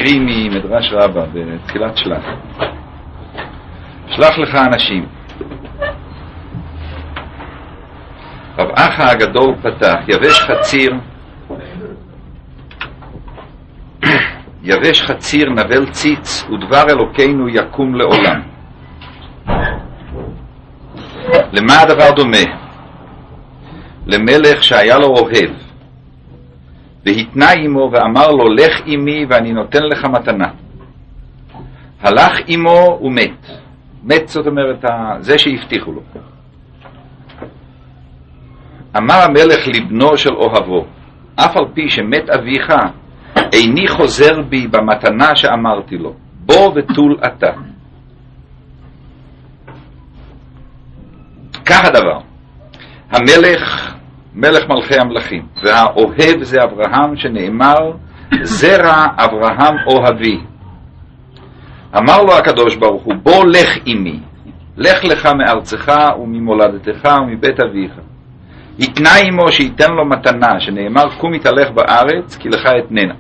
מקריא ממדרש רבה בתחילת שלח. שלח לך אנשים. רב אחא הגדול פתח, יבש חציר נבל ציץ ודבר אלוקינו יקום לעולם. למה הדבר דומה? למלך שהיה לו אוהב והתנה עמו ואמר לו לך עמי ואני נותן לך מתנה. הלך עמו ומת. מת זאת אומרת זה שהבטיחו לו. אמר המלך לבנו של אוהבו, אף על פי שמת אביך איני חוזר בי במתנה שאמרתי לו, בוא ותול אתה. כך הדבר. המלך מלך מלכי המלכים, והאוהב זה אברהם, שנאמר זרע אברהם אוהבי. אמר לו הקדוש ברוך הוא, בוא לך עמי, לך לך מארצך וממולדתך ומבית אביך. התנה עמו שייתן לו מתנה, שנאמר קום התהלך בארץ כי לך אתננה.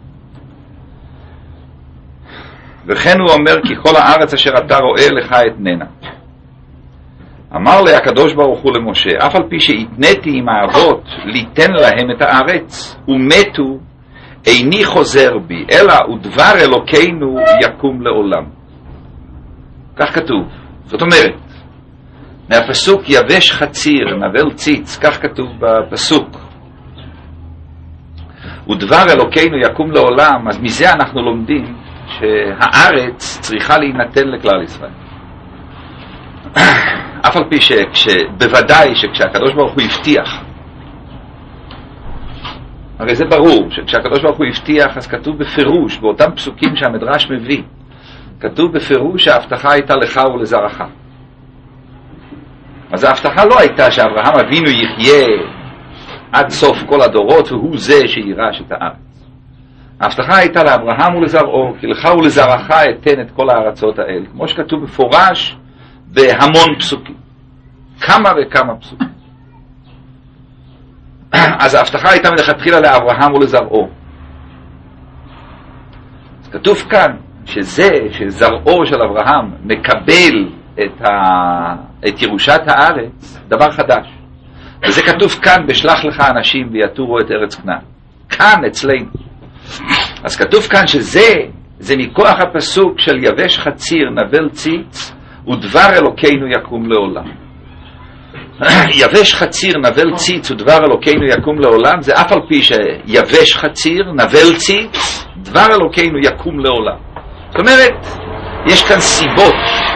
וכן הוא אומר כי כל הארץ אשר אתה רואה לך אתננה. אמר לי הקדוש ברוך הוא למשה, אף על פי שהתניתי עם האבות ליתן להם את הארץ ומתו, איני חוזר בי, אלא ודבר אלוקינו יקום לעולם. כך כתוב. זאת אומרת, מהפסוק יבש חציר נבל ציץ, כך כתוב בפסוק, ודבר אלוקינו יקום לעולם. אז מזה אנחנו לומדים שהארץ צריכה להינתן לכלל ישראל. אף על פי בוודאי שכשהקדוש ברוך הוא הבטיח, הרי זה ברור שכשהקדוש ברוך הוא הבטיח, אז כתוב בפירוש באותם פסוקים שהמדרש מביא, כתוב בפירוש שההבטחה הייתה לך ולזרעך. אז ההבטחה לא הייתה שאברהם אבינו יחיה עד סוף כל הדורות והוא זה שירש את הארץ. ההבטחה הייתה לאברהם ולזרעו, כי לך ולזרעך אתן את כל הארצות האלה, כמו שכתוב בפורש בהמון פסוקים, כמה וכמה פסוקים. אז ההבטחה הייתה מלכתחילה לאברהם ולזרעו. אז כתוב כאן שזרעו של אברהם מקבל את ירושת הארץ, דבר חדש. וזה כתוב כאן בשלח לך אנשים ויתורו את ארץ כנען, כאן אצלנו. אז כתוב כאן שזה מכוח הפסוק של יבש חציר נבל ציץ ודבר אלוקינו יקום לעולם. יבש חציר נבל ציץ ודבר אלוקינו יקום לעולם, זה אף על פי שיבש חציר נבל ציץ דבר אלוקינו יקום לעולם. זאת אומרת, יש כאן סיבות.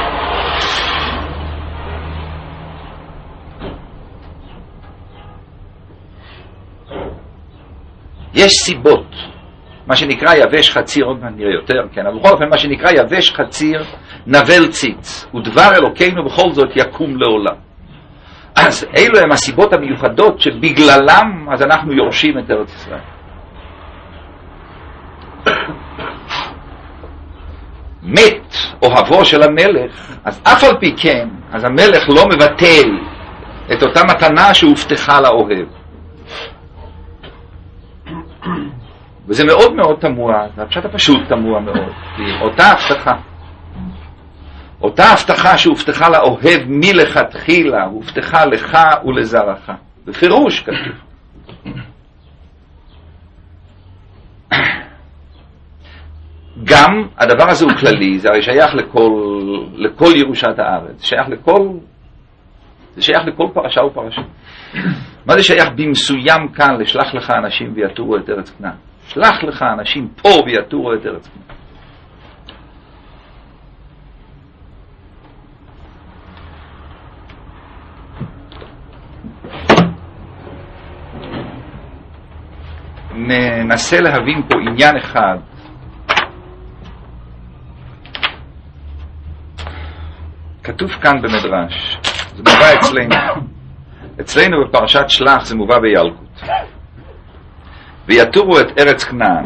יש סיבות. מה שנקרא יבש חציר, עוד מעט נראה יותר, כן, אבל בכל אופן מה שנקרא יבש חציר נבל ציץ ודבר אלוקינו בכל זאת יקום לעולם. אז אלו הם הסיבות המיוחדות שבגללם אז אנחנו יורשים את ארץ ישראל. מת אוהבו של המלך, אז אף על פי כן, אז המלך לא מבטל את אותה מתנה שהובטחה לאוהב. וזה מאוד מאוד תמוה, זה הפשט הפשוט תמוה מאוד, כי אותה הבטחה שהובטחה לאוהב מלכתחילה, הובטחה לך ולזרעך. בפירוש כתוב. גם הדבר הזה הוא כללי, זה הרי שייך לכל ירושת הארץ, זה שייך לכל פרשה ופרשה. מה זה שייך במסוים כאן לשלח לך אנשים ויתורו את ארץ כנען? שלח לך אנשים פה ויתורו את ארץ כנען. ננסה להבין פה עניין אחד. כתוב כאן במדרש, זה מובא אצלנו בפרשת שלח, זה מובא בילקוט. ויתורו את ארץ כנען.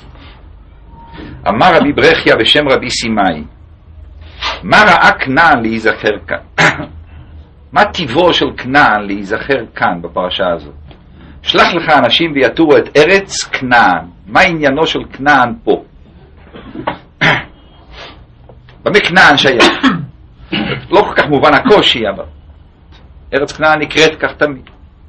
אמר רבי ברכיה בשם רבי סימאי, מה ראה כנען להיזכר כאן? מה טיבו של כנען להיזכר כאן בפרשה הזאת? שלח לך אנשים ויתורו את ארץ כנען. מה עניינו של כנען פה? במה כנען שייך? לא כל כך מובן הקושי, אבל ארץ כנען נקראת כך תמיד.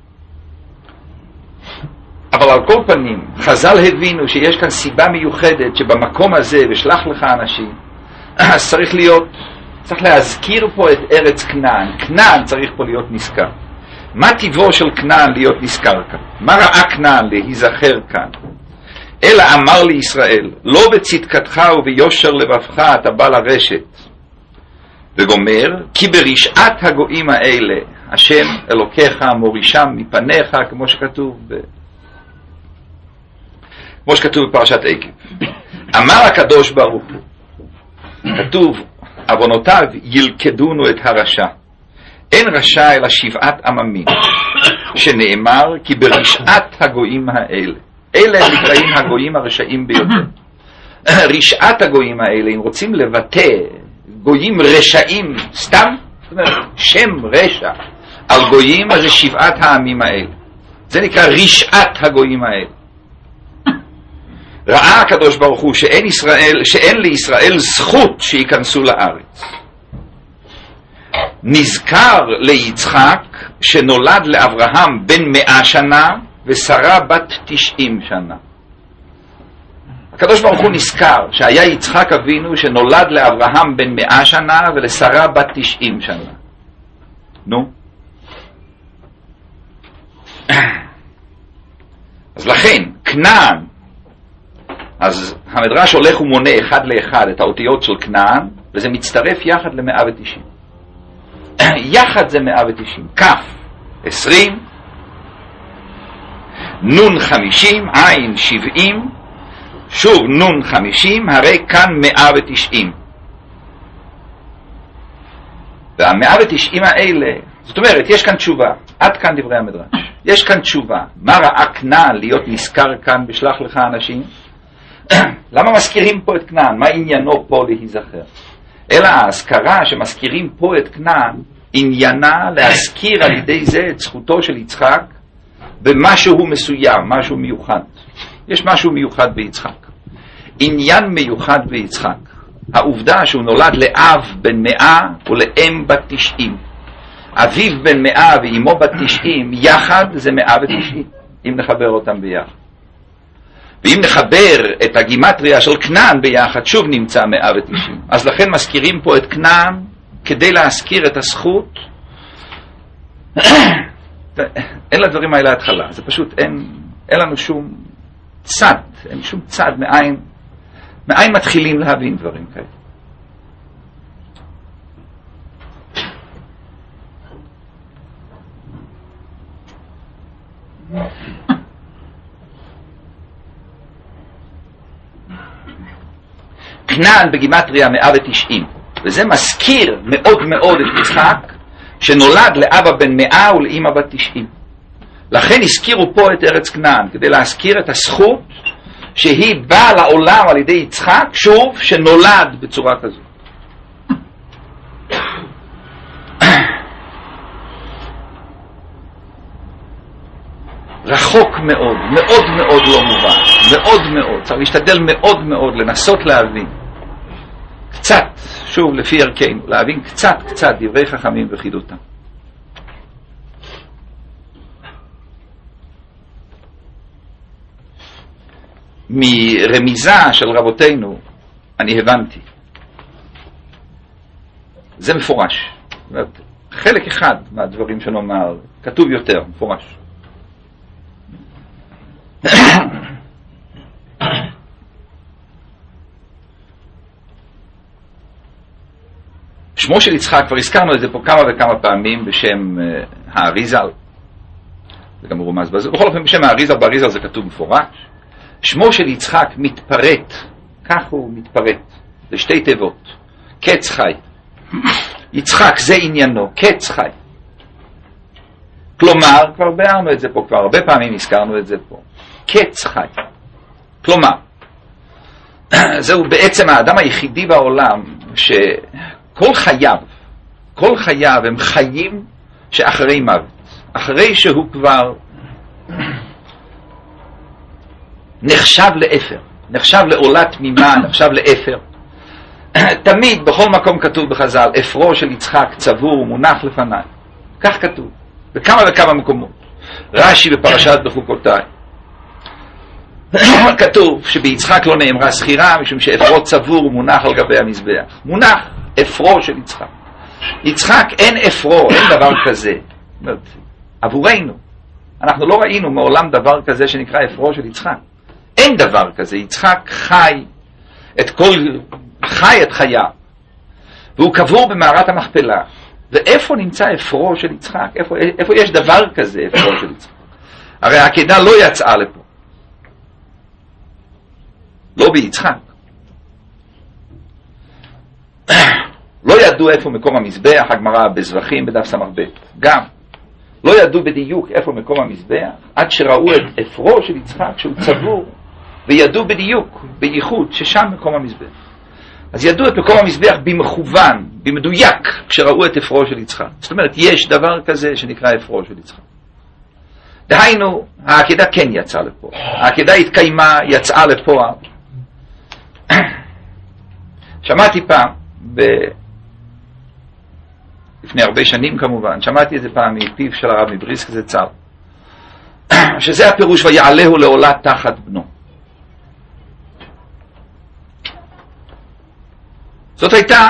אבל על כל פנים, חז"ל הבינו שיש כאן סיבה מיוחדת שבמקום הזה, ושלח לך אנשים, אז צריך להזכיר פה את ארץ כנען. כנען צריך פה להיות נזכר. מה טבעו של כנען להיות נזכר כאן? מה ראה כנען להיזכר כאן? אלא אמר לישראל, לא בצדקתך וביושר לבבך אתה בא לרשת. וגומר, כי ברשעת הגויים האלה, השם אלוקיך מורישם מפניך, כמו שכתוב בפרשת עקב. אמר הקדוש ברוך הוא, כתוב, עוונותיו ילכדונו את הרשע. אין רשע אלא 7 עממים, שנאמר, כי ברשעת הגויים האלה. אלה נקראים הגויים הרשעים ביותר. רשעת הגויים האלה, אם רוצים לבטא גויים רשעים, סתם, זאת אומרת, שם רשע על גויים, אז זה 7 העמים האלה. זה נקרא רשעת הגויים האלה. ראה הקדוש ברוך הוא שאין לישראל זכות שיכנסו לארץ. נזכר ליצחק שנולד לאברהם בן 100 שנה ושרה בת 90 שנה. הקדוש ברוך הוא נזכר שהיה יצחק אבינו שנולד לאברהם בן 100 שנה ולשרה בת 90 שנה. נו. אז לכן, כנען, אז המדרש הולך ומונה אחד לאחד את האותיות של כנען, וזה מצטרף יחד ל190. יחד זה 190. כף 20, נון 50, עין 70, שוב נון 50, הרי כאן 190. וה190 האלה, זאת אומרת, יש כאן תשובה. עד כאן דברי המדרש. יש כאן תשובה. מה ראה כנען להיות נזכר כאן בשלח לך אנשים? למה מזכירים פה את כנען? מה עניינו פה להיזכר? אלא ההזכרה שמזכירים פה את כנען, עניינה להזכיר על ידי זה את זכותו של יצחק במשהו מסוים, משהו מיוחד. יש משהו מיוחד ביצחק. עניין מיוחד ביצחק. העובדה שהוא נולד לאב בן 100 ולאם בת 90. אביו בן 100 ואימו בת 90, יחד זה 190, אם נחבר אותם ביחד. ואם נחבר את הגימטריה של כנען ביחד, שוב נמצא 190. אז לכן מזכירים פה את כנען כדי להזכיר את הזכות. אין לדברים האלה התחלה. זה פשוט אין לנו שום צד, אין שום צד מאין מתחילים להבין דברים כאלה. כנען בגימטריה 190, וזה מזכיר מאוד מאוד את יצחק שנולד לאבא בן 100 ולאמא בת 90. לכן הזכירו פה את ארץ כנען כדי להזכיר את הזכות שהיא באה לעולם על ידי יצחק, שוב שנולד בצורה כזו. רחוק מאוד, מאוד מאוד לא מובן, מאוד מאוד, צריך להשתדל מאוד מאוד לנסות להבין קצת, שוב לפי ערכנו, להבין קצת דברי חכמים וחידותם. מרמיזה של רבותינו אני הבנתי, זה מפורש, חלק אחד מהדברים שנאמר כתוב יותר מפורש. שמו של יצחק, כבר הזכרנו את זה פה כמה וכמה פעמים בשם האריזל, זה גם מרומז בזה, בכל אופן בשם האריזל, באריזל זה כתוב מפורש. שמו של יצחק מתפרט, כך הוא מתפרט, זה 2 תיבות, קץ חי. יצחק זה עניינו, קץ חי. כלומר, כבר ביארנו את זה פה, כבר הרבה פעמים הזכרנו את זה פה, קץ חי. כלומר, זהו בעצם האדם היחידי בעולם שכל חייו הם חיים שאחרי מוות, אחרי שהוא כבר נחשב לאפר, נחשב לעולה תמימה, נחשב לאפר. תמיד בכל מקום כתוב בחז"ל, אפרו של יצחק צבור ומונח לפניי. כך כתוב, בכמה וכמה מקומות. רש"י בפרשת בחוקותיי. כתוב שביצחק לא נאמרה סחירה, משום שאפרו צבור ומונח על גבי המזבח. מונח, אפרו של יצחק. יצחק אין אפרו, אין דבר כזה. עבורנו, אנחנו לא ראינו מעולם דבר כזה שנקרא אפרו של יצחק. אין דבר כזה. יצחק חי את חייו, והוא קבור במערת המכפלה. ואיפה נמצא אפרו של יצחק? איפה יש דבר כזה אפרו של יצחק? הרי העקדה לא יצאה לפה. לא ביצחק. לא ידעו איפה מקום המזבח, הגמרא בזבחים בדף סמ"ב. גם לא ידעו בדיוק איפה מקום המזבח, עד שראו את אפרו של יצחק שהוא צבור, וידעו בדיוק, בייחוד, ששם מקום המזבח. אז ידעו את מקום המזבח במכוון, במדויק, כשראו את אפרו של יצחק. זאת אומרת, יש דבר כזה שנקרא אפרו של יצחק. דהיינו, העקדה כן יצאה לפה. העקדה התקיימה, יצאה לפה. שמעתי פעם, לפני הרבה שנים כמובן, שמעתי את זה פעם מפיו של הרב מבריסק זצ"ל, שזה הפירוש ויעלהו לעולה תחת בנו. זאת הייתה,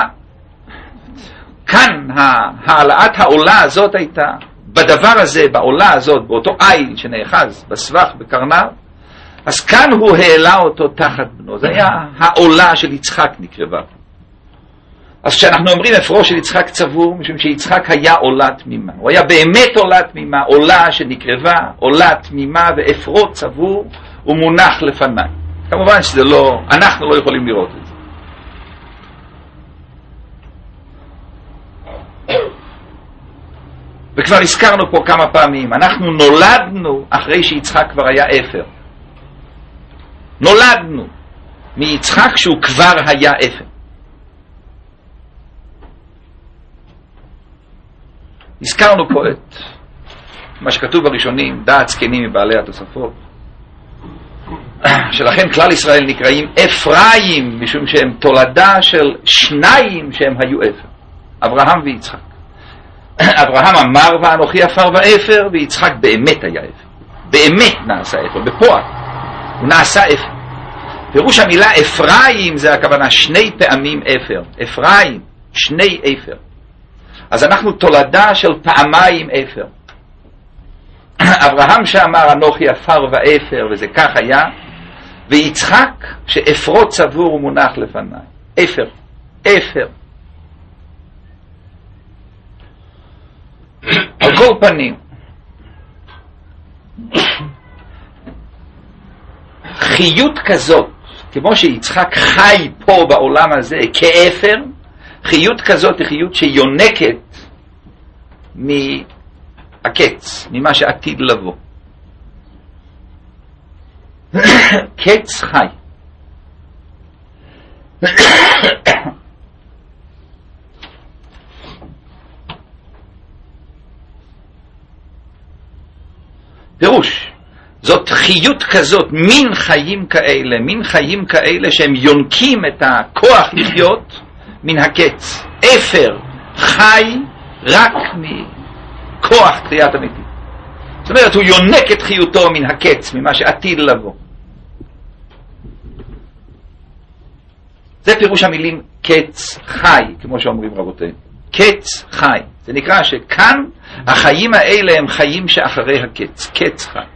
כאן העלאת העולה הזאת הייתה, בדבר הזה, בעולה הזאת, באותו עין שנאחז בסבך, בקרניו, אז כאן הוא העלה אותו תחת בנו. זה היה העולה של יצחק נקרבה. אז כשאנחנו אומרים אפרו של יצחק צבור, משום שיצחק היה עולה תמימה. הוא היה באמת עולה תמימה, עולה שנקרבה, עולה תמימה, ואפרו צבור ומונח לפניי. כמובן שזה לא, אנחנו לא יכולים לראות את זה. וכבר הזכרנו פה כמה פעמים, אנחנו נולדנו אחרי שיצחק כבר היה אפר. נולדנו מיצחק שהוא כבר היה אפר. הזכרנו פה את מה שכתוב בראשונים, דעת זקנים מבעלי התוספות, שלכן כלל ישראל נקראים אפרים, משום שהם תולדה של שניים שהם היו אפר, אברהם ויצחק. אברהם אמר ואנוכי עפר ואפר, ויצחק באמת היה אפר, באמת נעשה אפר, בפועל הוא נעשה אפר. פירוש המילה אפרים זה הכוונה שני פעמים אפר, אפרים, שני אפר. אז אנחנו תולדה של פעמיים אפר. אברהם שאמר אנוכי עפר ואפר, וזה כך היה, ויצחק שאפרו צבור ומונח לפניי. אפר, אפר. על כל פנים, חיות כזאת, כמו שיצחק חי פה בעולם הזה כאפר, חיות כזאת היא חיות שיונקת מהקץ, ממה שעתיד לבוא. קץ חי. פירוש, זאת חיות כזאת, מין חיים כאלה שהם יונקים את הכוח לחיות מן הקץ. אפר חי רק מכוח תחיית המתים. זאת אומרת, הוא יונק את חיותו מן הקץ, ממה שעתיד לבוא. זה פירוש המילים קץ חי, כמו שאומרים רבותינו. קץ חי. זה נקרא שכאן החיים האלה הם חיים שאחרי הקץ. קץ חי.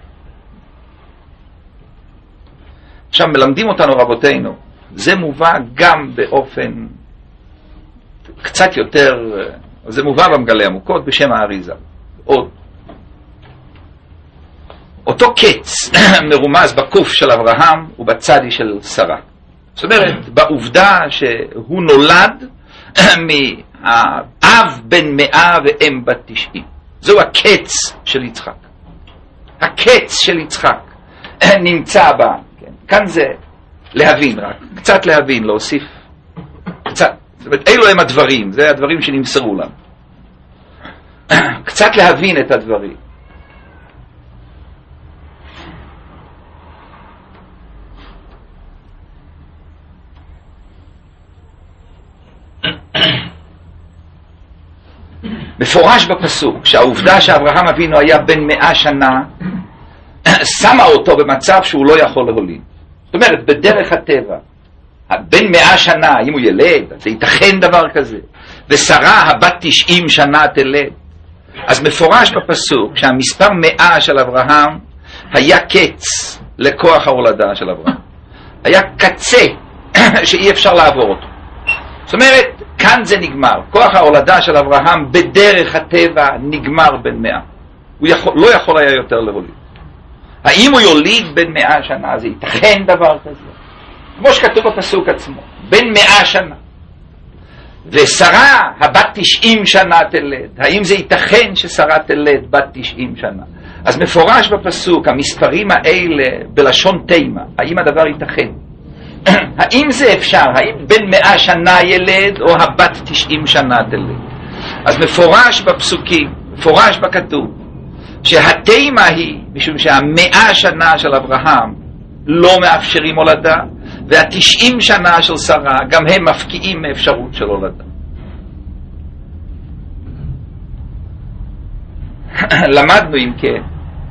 עכשיו מלמדים אותנו רבותינו, זה מובא גם באופן קצת יותר, זה מובא במגלי עמוקות בשם האריזה. עוד. אותו קץ מרומז בקוף של אברהם ובצדי של שרה. זאת אומרת, בעובדה שהוא נולד מהאב בן 100 ואם בת 90. זהו הקץ של יצחק. הקץ של יצחק נמצא בה. כן. כאן זה להבין רק, קצת להבין, להוסיף קצת. זאת אומרת, אלו הם הדברים, זה הדברים שנמסרו לנו. קצת להבין את הדברים. מפורש בפסוק שהעובדה שאברהם אבינו היה בן 100 שנה שמה אותו במצב שהוא לא יכול להוליד. זאת אומרת, בדרך הטבע, בן 100 שנה, אם הוא ילד, זה ייתכן דבר כזה. ושרה הבת 90 שנה תלד. אז מפורש בפסוק שהמספר 100 של אברהם היה קץ לכוח ההולדה של אברהם. היה קצה שאי אפשר לעבור אותו. זאת אומרת, כאן זה נגמר. כוח ההולדה של אברהם בדרך הטבע נגמר בן 100. הוא לא יכול היה יותר להוליד. האם הוא יוליד בן 100 שנה? זה ייתכן דבר כזה. כמו שכתוב בפסוק עצמו, בן 100 שנה. ושרה הבת 90 שנה תלד. האם זה ייתכן ששרה תלד בת 90 שנה? אז מפורש בפסוק המספרים האלה בלשון תימה. האם הדבר ייתכן? האם זה אפשר? האם בן 100 שנה ילד או הבת 90 שנה תלד? אז מפורש בפסוקים, מפורש בכתוב, שהתימה היא משום שה100 שנה של אברהם לא מאפשרים הולדה, וה90 שנה של שרה גם הם מפקיעים מאפשרות של הולדה. למדנו אם כן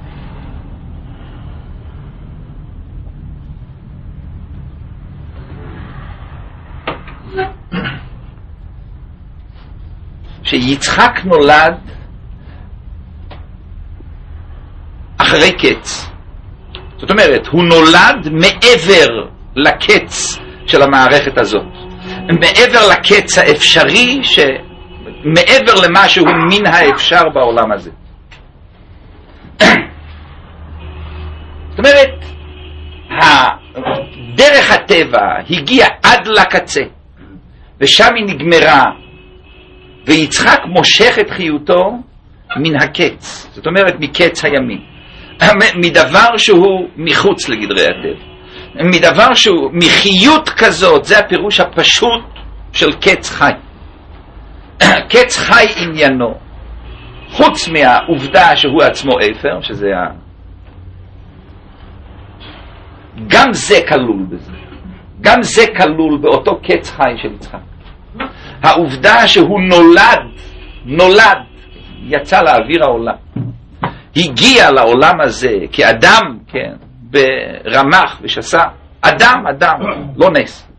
שיצחק נולד אחרי קץ. זאת אומרת, הוא נולד מעבר לקץ של המערכת הזאת, מעבר לקץ האפשרי, מעבר למשהו מן האפשר בעולם הזה. זאת אומרת, דרך הטבע הגיעה עד לקצה, ושם היא נגמרה, ויצחק מושך את חיותו מן הקץ, זאת אומרת מקץ הימים, מדבר שהוא מחוץ לגדרי הטבע, מדבר שהוא מחיות כזאת. זה הפירוש הפשוט של קץ חי. קץ חי עניינו, חוץ מהעובדה שהוא עצמו אפר, שזה גם זה כלול בזה, גם זה כלול באותו קץ חי של יצחק. העובדה שהוא נולד, יצא לאוויר העולם, הגיע לעולם הזה כאדם, כן, ברמח ושסה, אדם, לא נס.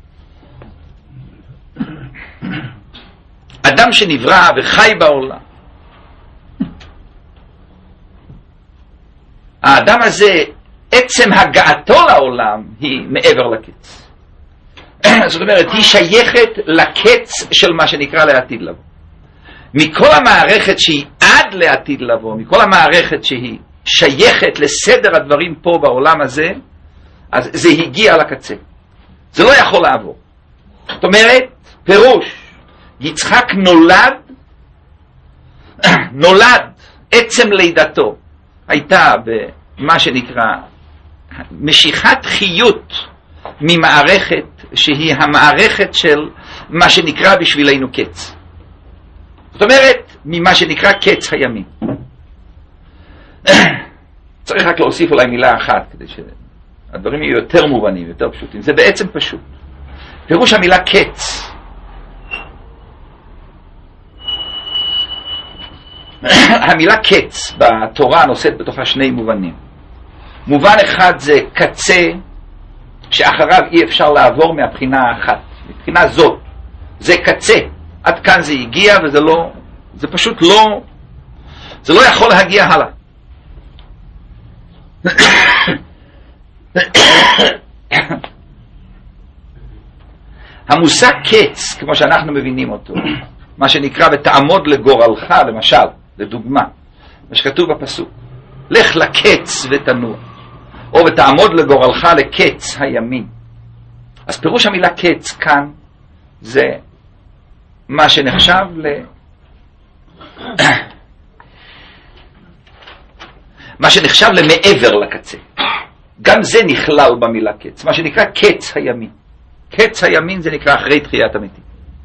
אדם שנברא וחי בעולם. האדם הזה, עצם הגעתו לעולם היא מעבר לקץ. זאת אומרת, היא שייכת לקץ של מה שנקרא לעתיד לבוא. מכל המערכת שהיא עד לעתיד לבוא, מכל המערכת שהיא שייכת לסדר הדברים פה בעולם הזה, אז זה הגיע לקצה. זה לא יכול לעבור. זאת אומרת, פירוש, יצחק נולד, עצם לידתו הייתה במה שנקרא משיכת חיות ממערכת שהיא המערכת של מה שנקרא בשבילנו קץ. זאת אומרת, ממה שנקרא קץ הימים. צריך רק להוסיף אולי מילה אחת כדי שהדברים יהיו יותר מובנים, יותר פשוטים. זה בעצם פשוט. פירוש המילה קץ. המילה קץ בתורה נושאת בתוכה שני מובנים. מובן אחד זה קצה שאחריו אי אפשר לעבור מהבחינה האחת. מבחינה זאת, זה קצה. עד כאן זה הגיע וזה לא, זה פשוט לא, זה לא יכול להגיע הלאה. המושג קץ, כמו שאנחנו מבינים אותו, מה שנקרא ותעמוד לגורלך, למשל, לדוגמה, מה שכתוב בפסוק, לך לקץ ותנוע, או ותעמוד לגורלך לקץ הימים. אז פירוש המילה קץ כאן זה מה שנחשב מה שנחשב למעבר לקצה. גם זה נכלל במילה קץ, מה שנקרא קץ הימים. קץ הימים זה נקרא אחרי תחיית המתים.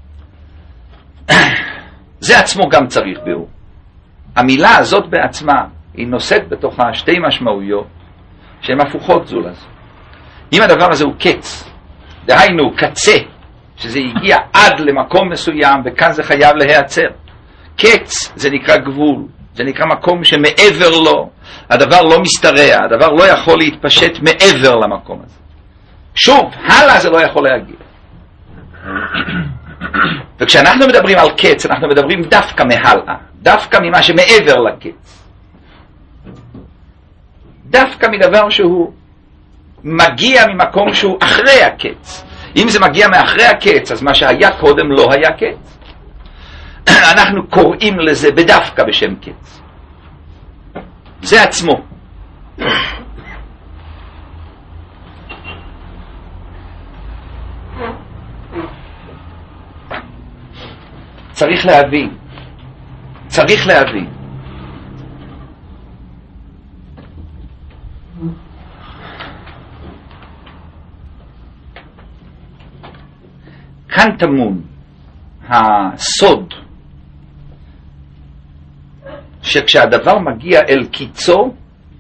זה עצמו גם צריך ביאור. המילה הזאת בעצמה היא נושאת בתוכה שתי משמעויות שהן הפוכות זו לזו. אם הדבר הזה הוא קץ, דהיינו קצה, שזה הגיע עד למקום מסוים וכאן זה חייב להיעצר, קץ זה נקרא גבול, זה נקרא מקום שמעבר לו הדבר לא משתרע, הדבר לא יכול להתפשט מעבר למקום הזה. שוב, הלאה זה לא יכול להגיע. וכשאנחנו מדברים על קץ, אנחנו מדברים דווקא מהלאה, דווקא ממה שמעבר לקץ, דווקא מדבר שהוא מגיע ממקום שהוא אחרי הקץ. אם זה מגיע מאחרי הקץ, אז מה שהיה קודם לא היה קץ. אנחנו קוראים לזה בדווקא בשם קץ. זה עצמו. צריך להבין. כאן טמון הסוד שכשהדבר מגיע אל קיצו,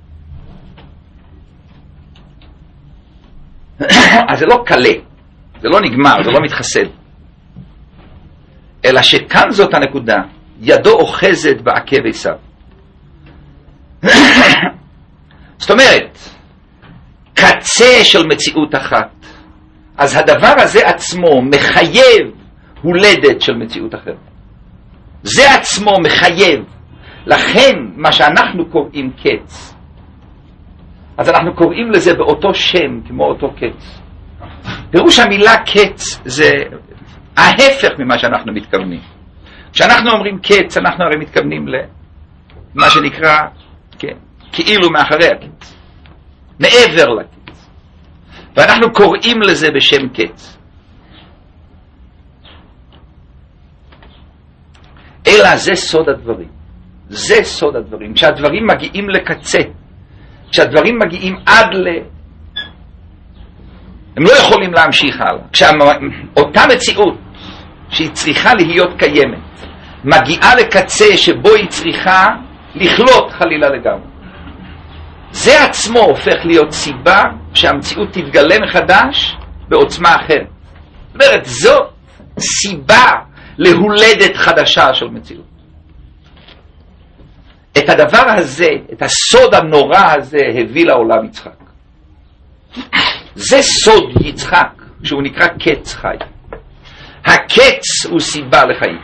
אז זה לא קלה, זה לא נגמר, זה לא מתחסל, אלא שכאן זאת הנקודה, ידו אוחזת בעקב עשיו. זאת אומרת, קצה של מציאות אחת, אז הדבר הזה עצמו מחייב הולדת של מציאות אחרת. זה עצמו מחייב. לכן מה שאנחנו קוראים קץ, אז אנחנו קוראים לזה באותו שם כמו אותו קץ. פירוש המילה קץ זה ההפך ממה שאנחנו מתכוונים. כשאנחנו אומרים קץ, אנחנו הרי מתכוונים למה שנקרא, כן, כאילו מאחרי הקץ, מעבר לקץ. ואנחנו קוראים לזה בשם קץ. אלא זה סוד הדברים. זה סוד הדברים. כשהדברים מגיעים לקצה, כשהדברים מגיעים עד הם לא יכולים להמשיך הלאה. כשאותה מציאות שהיא צריכה להיות קיימת מגיעה לקצה שבו היא צריכה לכלות חלילה לגמרי, זה עצמו הופך להיות סיבה שהמציאות תתגלה מחדש בעוצמה אחרת. זאת אומרת, זו סיבה להולדת חדשה של מציאות. את הדבר הזה, את הסוד הנורא הזה, הביא לעולם יצחק. זה סוד יצחק, שהוא נקרא קץ חי. הקץ הוא סיבה לחיים.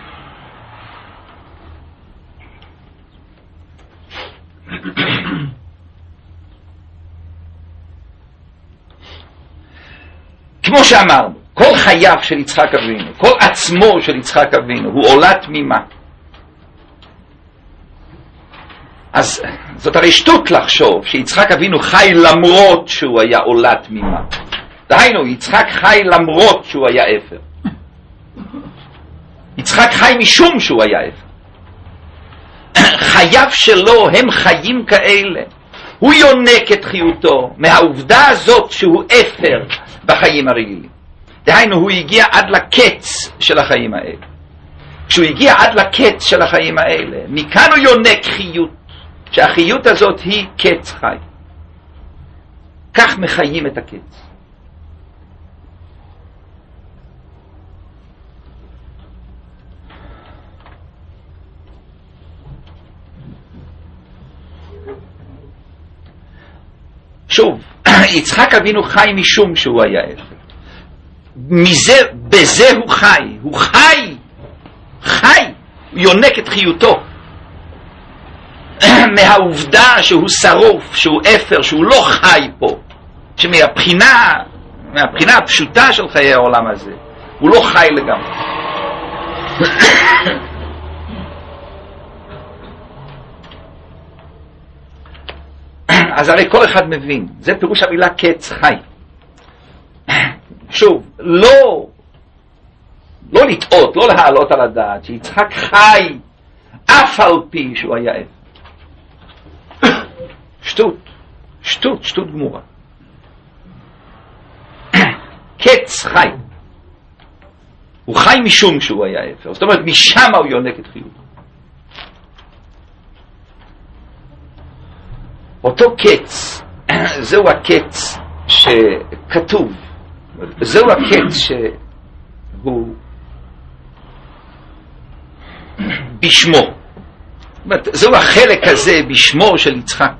כמו שאמרנו, כל חייו של יצחק אבינו, כל עצמו של יצחק אבינו, הוא עולה תמימה. אז זאת הרי שטות לחשוב שיצחק אבינו חי למרות שהוא היה עולה תמימה. דהיינו, יצחק חי למרות שהוא היה אפר. יצחק חי משום שהוא היה אפר. חייו שלו הם חיים כאלה. הוא יונק את חיותו מהעובדה הזאת שהוא אפר בחיים הרגילים. דהיינו, הוא הגיע עד לקץ של החיים האלה. כשהוא הגיע עד לקץ של החיים האלה, מכאן הוא יונק חיות, שהחיות הזאת היא קץ חי. כך מחיים את הקץ. שוב, יצחק אבינו חי משום שהוא היה אפר. בזה הוא חי. הוא חי. הוא יונק את חיותו. מהעובדה שהוא שרוף, שהוא אפר, שהוא לא חי פה. שמהבחינה הפשוטה של חיי העולם הזה, הוא לא חי לגמרי. אז הרי כל אחד מבין, זה פירוש המילה קץ חי. שוב, לא לטעות, לא להעלות על הדעת שיצחק חי אף על פי שהוא היה אפר. שטות גמורה. קץ חי. הוא חי משום שהוא היה אפר. זאת אומרת, משם הוא יונק את חיותו. אותו קץ, זהו הקץ שכתוב, זהו הקץ שהוא בשמו. זהו החלק הזה בשמו של יצחק.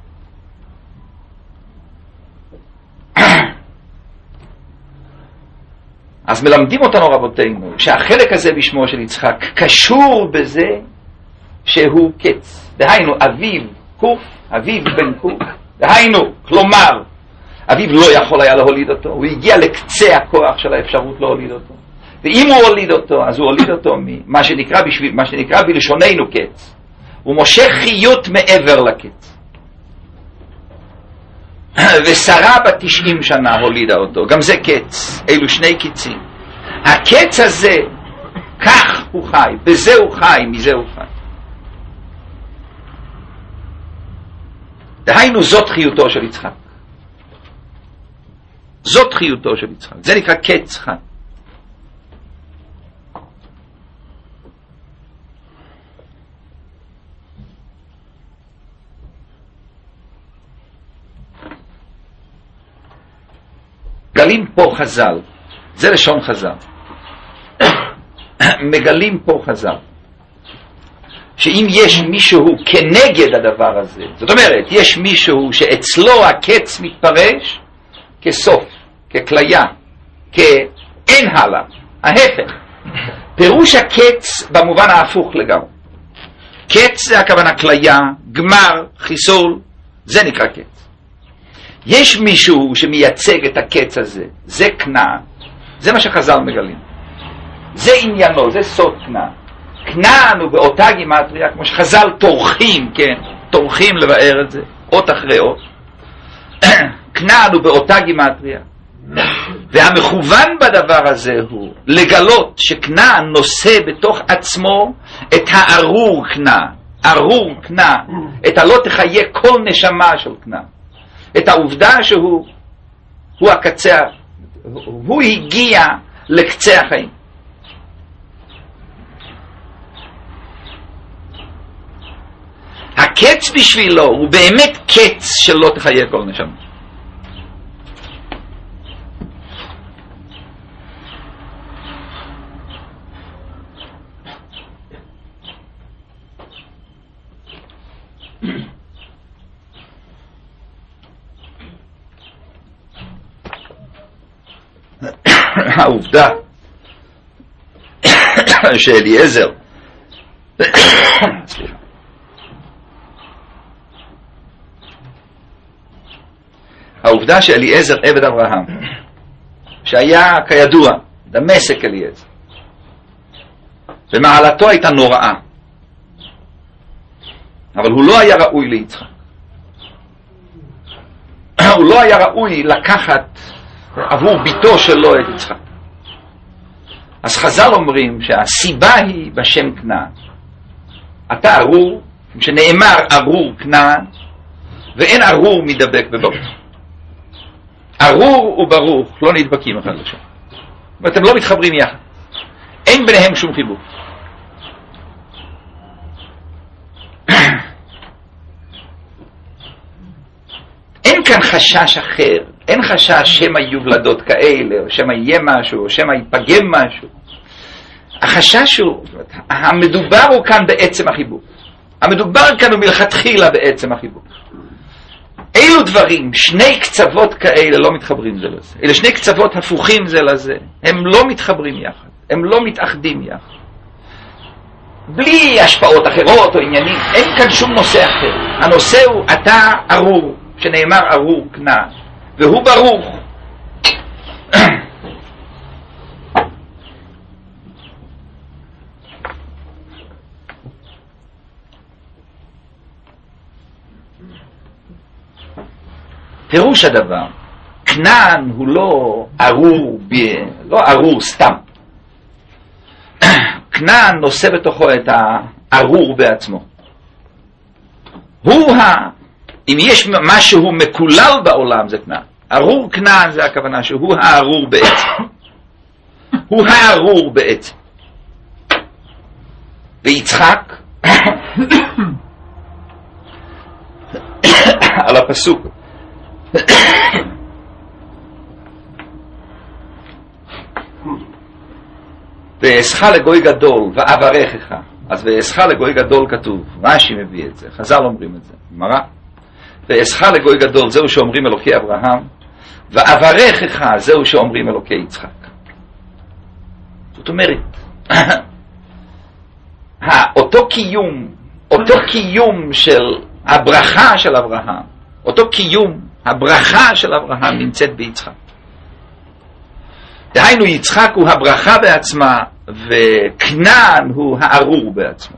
אז מלמדים אותנו רבותינו שהחלק הזה בשמו של יצחק קשור בזה שהוא קץ. דהיינו אביו קוף, אביו בן קוף, דהיינו, כלומר, אביו לא יכול היה להוליד אותו, הוא הגיע לקצה הכוח של האפשרות להוליד אותו. ואם הוא הוליד אותו, אז הוא הוליד אותו ממה שנקרא בלשוננו קץ. הוא מושך חיות מעבר לקץ. ושרה ב90 שנה הולידה אותו, גם זה קץ, אלו שני קצים. הקץ הזה, כך הוא חי, בזה הוא חי, מזה הוא חי. דהיינו זאת חיותו של יצחק. זאת חיותו של יצחק. זה נקרא קץ חי. מגלים פה חז"ל, זה לשון חז"ל. מגלים פה חז"ל. שאם יש מישהו כנגד הדבר הזה, זאת אומרת, יש מישהו שאצלו הקץ מתפרש כסוף, ככליה, כאין הלאה, ההפך. פירוש הקץ במובן ההפוך לגמרי. קץ זה הכוונה כליה, גמר, חיסול, זה נקרא קץ. יש מישהו שמייצג את הקץ הזה, זה כנען, זה מה שחז"ל מגלים. זה עניינו, זה סוד כנען. כנען הוא באותה גימטריה, כמו שחז"ל טורחים, כן, טורחים לבאר את זה, אות אחרי אות. כנען הוא באותה גימטריה. והמכוון בדבר הזה הוא לגלות שכנען נושא בתוך עצמו את הארור כנען, ארור כנען, את הלא תחיה כל נשמה של כנען. את העובדה שהוא הקצה, הוא הגיע לקצה החיים. הקץ בשבילו הוא באמת קץ שלא תחיה כל נשמה. העובדה שאליעזר העובדה שאליעזר עבד אברהם, שהיה כידוע דמשק אליעזר, ומעלתו הייתה נוראה, אבל הוא לא היה ראוי ליצחק. הוא לא היה ראוי לקחת עבור ביתו שלו את יצחק. אז חז"ל אומרים שהסיבה היא בשם כנען. אתה ארור, שנאמר ארור כנען, ואין ארור מדבק בברוך. ארור וברוך לא נדבקים אחד לשם. ואתם לא מתחברים יחד. אין ביניהם שום חיבור. אין כאן חשש אחר. אין חשש שמא יהיו ולדות כאלה, או שמא יהיה משהו, או שמא ייפגם משהו. החשש הוא, המדובר הוא כאן בעצם החיבור. המדובר כאן הוא מלכתחילה בעצם החיבור. אילו דברים, שני קצוות כאלה לא מתחברים זה לזה. אלה שני קצוות הפוכים זה לזה. הם לא מתחברים יחד. הם לא מתאחדים יחד. בלי השפעות אחרות או עניינים. אין כאן שום נושא אחר. הנושא הוא אתה ארור, שנאמר ארור כנען. והוא ברוך. פירוש הדבר, כנען הוא לא ארור, לא ארור סתם. כנען נושא בתוכו את הארור בעצמו. אם יש משהו מקולל בעולם זה כנען. ארור כנען זה הכוונה שהוא הארור בעצם. הוא הארור בעצם. ויצחק על הפסוק ואעשך לגוי גדול ואברכך. אז ואעשך לגוי גדול כתוב, רש"י מביא את זה, חז"ל אומרים את זה, גמרא. ואעשך לגוי גדול, זהו שאומרים אלוקי אברהם, ואברכך, זהו שאומרים אלוקי יצחק. זאת אומרת, אותו קיום של הברכה של אברהם, אותו קיום, הברכה של אברהם נמצאת ביצחק. דהיינו, יצחק הוא הברכה בעצמה, וכנען הוא הארור בעצמו.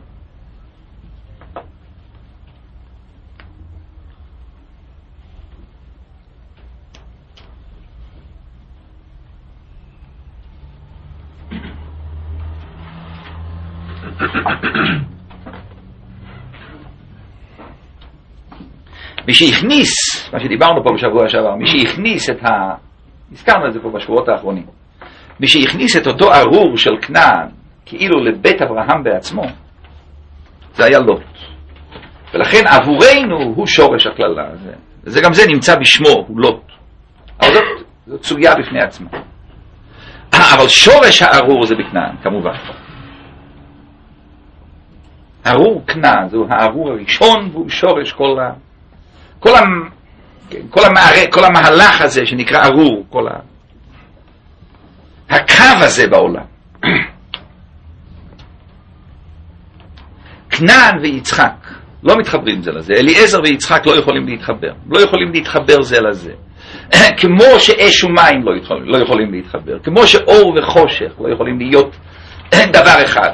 מי שהכניס, מה שדיברנו פה בשבוע שעבר, מי שהכניס הזכרנו את זה פה בשבועות האחרונים, מי שהכניס את אותו ארור של כנען כאילו לבית אברהם בעצמו, זה היה לוט. ולכן עבורנו הוא שורש הכללה. זה גם זה נמצא בשמו, הוא לוט. אבל זאת סוגיה בפני עצמה. אבל שורש הארור זה בכנען, כמובן. ארור כנען, זהו הארור הראשון, והוא שורש כל המהלך הזה שנקרא ארור, כל הקו הזה בעולם. כנען ויצחק לא מתחברים זה לזה. אליעזר ויצחק לא יכולים להתחבר. לא יכולים להתחבר זה לזה. כמו שאש ומים לא יכולים להתחבר. כמו שאור וחושך לא יכולים להיות דבר אחד.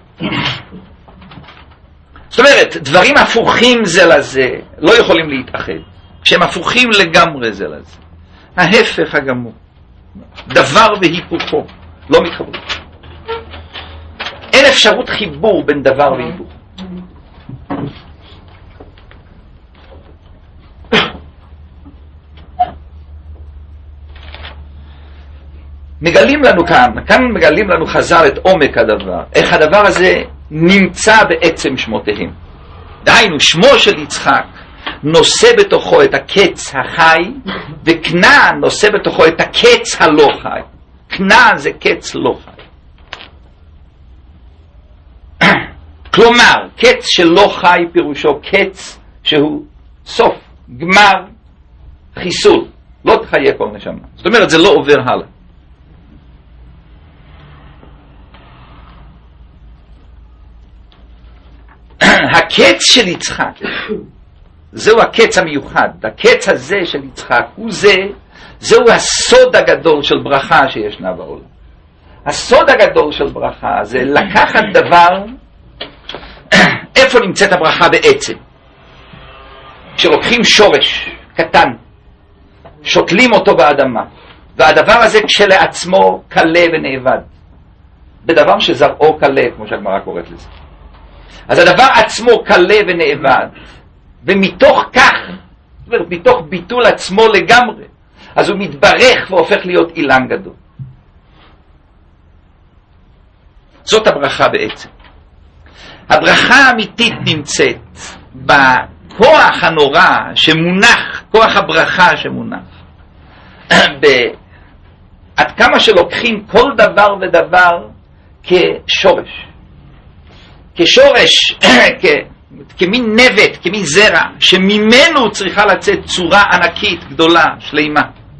זאת אומרת, דברים הפוכים זה לזה לא יכולים להתאחד. כשהם הפוכים לגמרי זה לזה. ההפך הגמור. דבר והיפוכו לא מתחברים. אין אפשרות חיבור בין דבר והיפוך. מגלים לנו כאן מגלים לנו חז"ל את עומק הדבר, איך הדבר הזה נמצא בעצם שמותיהם. דהיינו, שמו של יצחק נושא בתוכו את הקץ החי, וכנען נושא בתוכו את הקץ הלא חי. כנען זה קץ לא חי. כלומר, קץ שלא חי פירושו קץ שהוא סוף, גמר, חיסול. לא תחיה כל נשמה. זאת אומרת, זה לא עובר הלאה. הקץ של יצחק, זהו הקץ המיוחד. הקץ הזה של יצחק, זהו הסוד הגדול של ברכה שישנה בעולם. הסוד הגדול של ברכה זה לקחת דבר, איפה נמצאת הברכה בעצם? כשלוקחים שורש קטן, שותלים אותו באדמה, והדבר הזה כשלעצמו קלה ונאבד, בדבר שזרעו קלה, כמו שהגמרא קוראת לזה. אז הדבר עצמו קלה ונאבד, ומתוך כך, זאת אומרת, מתוך ביטול עצמו לגמרי, אז הוא מתברך והופך להיות אילן גדול. זאת הברכה בעצם. הברכה האמיתית נמצאת בכוח הנורא שמונח, כוח הברכה שמונח. עד כמה שלוקחים כל דבר ודבר כשורש. כשורש, כמין נבט, כמין זרע, שממנו צריכה לצאת צורה ענקית, גדולה, שלימה.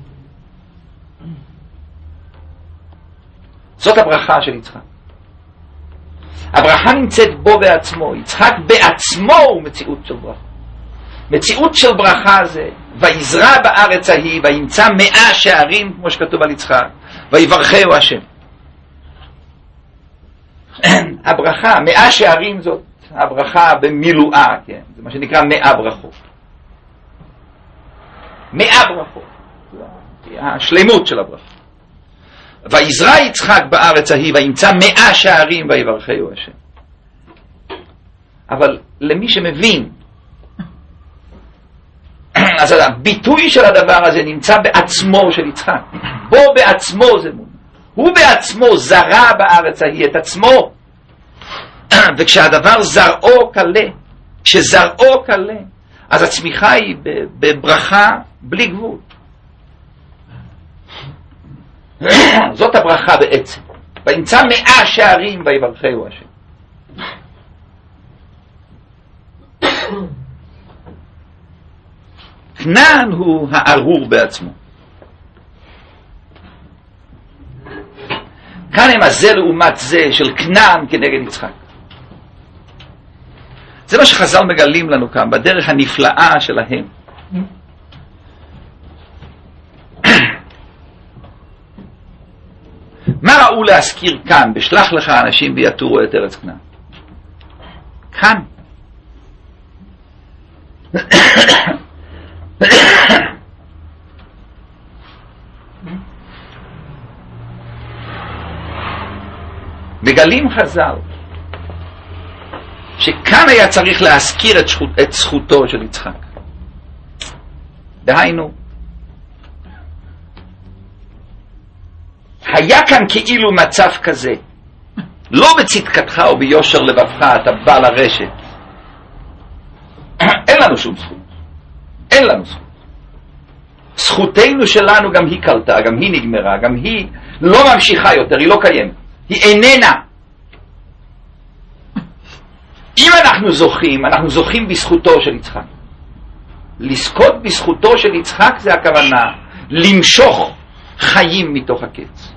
זאת הברכה של יצחק. הברכה נמצאת בו בעצמו. יצחק בעצמו הוא מציאות של ברכה. מציאות של ברכה זה, ויזרע בארץ ההיא, וימצא 100 שערים, כמו שכתוב על יצחק, ויברכהו השם. הברכה, 100 שערים זאת הברכה במילואה, כן? זה מה שנקרא 100 ברכות. 100 ברכות. השלימות של הברכה. ויזרע יצחק בארץ ההיא, וימצא 100 שערים, ויברכהו השם. אבל למי שמבין, אז הביטוי של הדבר הזה נמצא בעצמו של יצחק. בו בעצמו זה מונה. הוא בעצמו זרע בארץ ההיא את עצמו. וכשהדבר זרעו קלה, כשזרעו קלה, אז הצמיחה היא בברכה בלי גבול. זאת הברכה בעצם. וימצא 100 שערים ויברכהו השם. כנען הוא הארור בעצמו. כאן הם הזה לעומת זה של כנען כנגד יצחק. זה מה שחז"ל מגלים לנו כאן בדרך הנפלאה שלהם. מה ראו להזכיר כאן? בשלח לך אנשים ויתורו את ארץ כנען. כאן. מגלים חז"ל שכאן היה צריך להזכיר את זכותו של יצחק. דהיינו, היה כאן כאילו מצב כזה, לא בצדקתך וביושר לבבך אתה בא לרשת. אין לנו שום זכות. אין לנו זכות. זכותנו שלנו גם היא קלטה, גם היא נגמרה, גם היא לא ממשיכה יותר, היא לא קיימת. היא איננה. אם אנחנו זוכים בזכותו של יצחק. לזכות בזכותו של יצחק זה הכוונה למשוך חיים מתוך הקץ.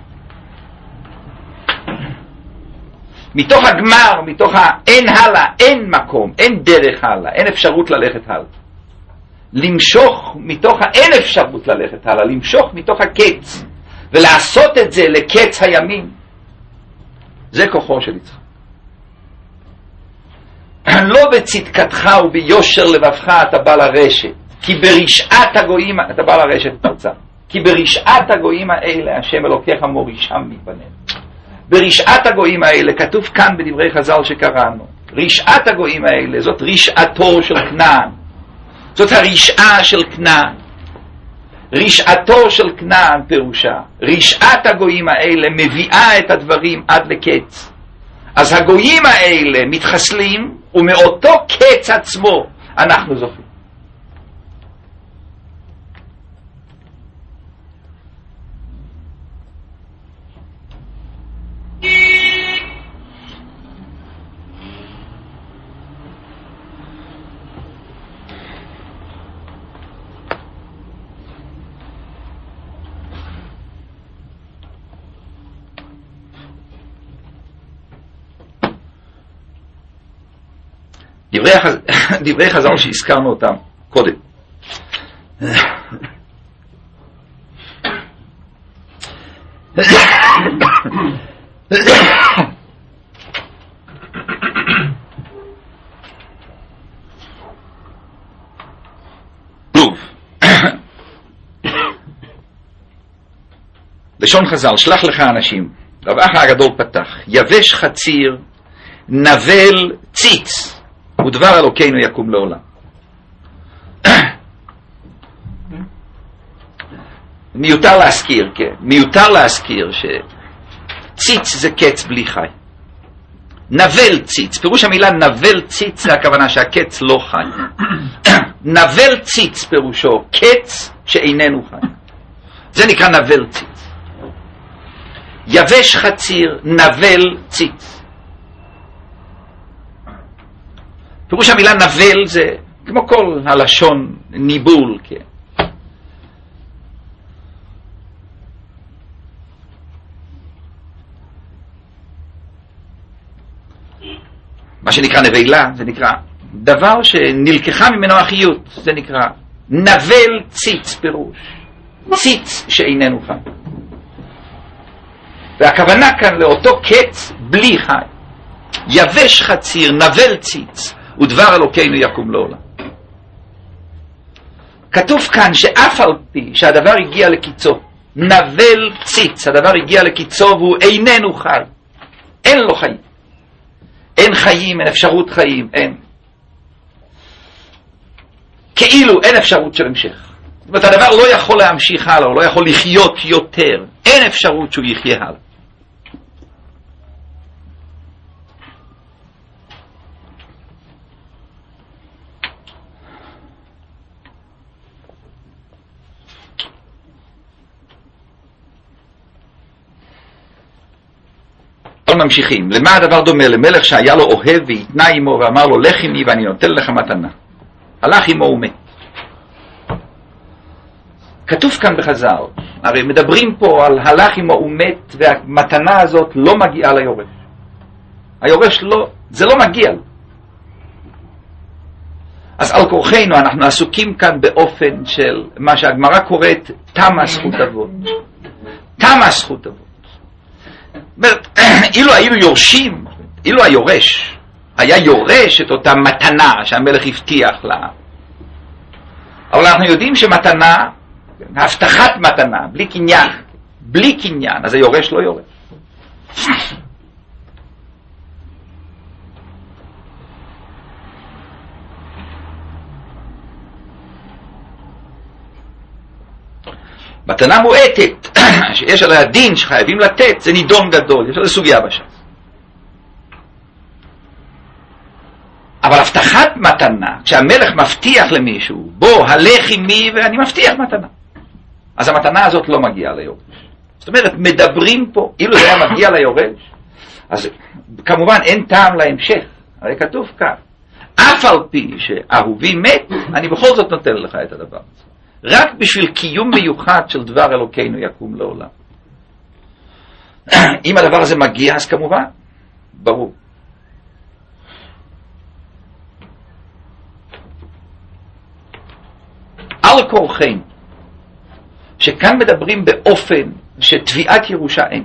מתוך הגמר, מתוך אין הלאה, אין מקום, אין דרך הלאה, אין אפשרות ללכת הלאה. למשוך מתוך אין אפשרות ללכת הלאה, למשוך מתוך הקץ, ולעשות את זה לקץ הימים. זה כוחו של יצחק. לא בצדקתך וביושר לבבך אתה בא לרשת, כי ברשעת הגויים, אתה בא לרשת פרצה, כי ברשעת הגויים האלה השם אלוקיך מורישם מפניהם. ברשעת הגויים האלה, כתוב כאן בדברי חז"ל שקראנו, רשעת הגויים האלה, זאת רשעתו של כנען, זאת הרשעה של כנען. רשעתו של כנען פירושה, רשעת הגויים האלה מביאה את הדברים עד לקץ. אז הגויים האלה מתחסלים, ומאותו קץ עצמו אנחנו זוכים. דברי חז"ל שהזכרנו אותם קודם. לשון חז"ל, שלח לך אנשים, רב אחא הגדול פתח, יבש חציר, נבל ציץ, ודבר אלוקינו יקום לעולם. מיותר להזכיר, כן, מיותר להזכיר שציץ זה קץ בלי חי. נבל ציץ, פירוש המילה נבל ציץ זה הכוונה שהקץ לא חי. נבל ציץ פירושו קץ שאיננו חי. זה נקרא נבל ציץ. יבש חציר, נבל ציץ. פירוש המילה נבל זה כמו כל הלשון ניבול, כן. מה שנקרא נבלה, זה נקרא דבר שנלקחה ממנו החיות, זה נקרא נבל ציץ פירוש. ציץ שאיננו חי. והכוונה כאן לאותו קץ בלי חי. יבש חציר, נבל ציץ. ודבר אלוקינו יקום לעולם. כתוב כאן שאף על פי שהדבר הגיע לקיצו, נבל ציץ, הדבר הגיע לקיצו והוא איננו חי. אין לו חיים. אין חיים, אין אפשרות חיים, אין. כאילו אין אפשרות של המשך. זאת אומרת, הדבר לא יכול להמשיך הלאה, הוא לא יכול לחיות יותר. אין אפשרות שהוא יחיה הלאה. ממשיכים. למה הדבר דומה? למלך שהיה לו אוהב והתנה עמו ואמר לו לך עמי ואני נותן לך מתנה. הלך עמו ומת. כתוב כאן בחז"ל, הרי מדברים פה על הלך עמו ומת, והמתנה הזאת לא מגיעה ליורש. היורש לא, זה לא מגיע לו. אז על כורחנו אנחנו עסוקים כאן באופן של מה שהגמרא קוראת תמה זכות אבות. תמה זכות אבות. אילו היינו יורשים, אילו היורש היה יורש את אותה מתנה שהמלך הבטיח לה, אבל אנחנו יודעים שמתנה, הבטחת מתנה, בלי קניין, אז היורש לא יורש. מתנה מועטת, שיש עליה דין שחייבים לתת, זה נידון גדול, יש לזה סוגיה בש"ס. אבל הבטחת מתנה, כשהמלך מבטיח למישהו, בוא, הלך עמי ואני מבטיח מתנה, אז המתנה הזאת לא מגיעה ליורש. זאת אומרת, מדברים פה, אילו זה היה מגיע ליורש, אז כמובן אין טעם להמשך, הרי כתוב כאן, אף על פי שאהובי מת, אני בכל זאת נותן לך את הדבר הזה. רק בשביל קיום מיוחד של דבר אלוקינו יקום לעולם. אם הדבר הזה מגיע, אז כמובן, ברור. על כורחנו, שכאן מדברים באופן שתביעת ירושה אין.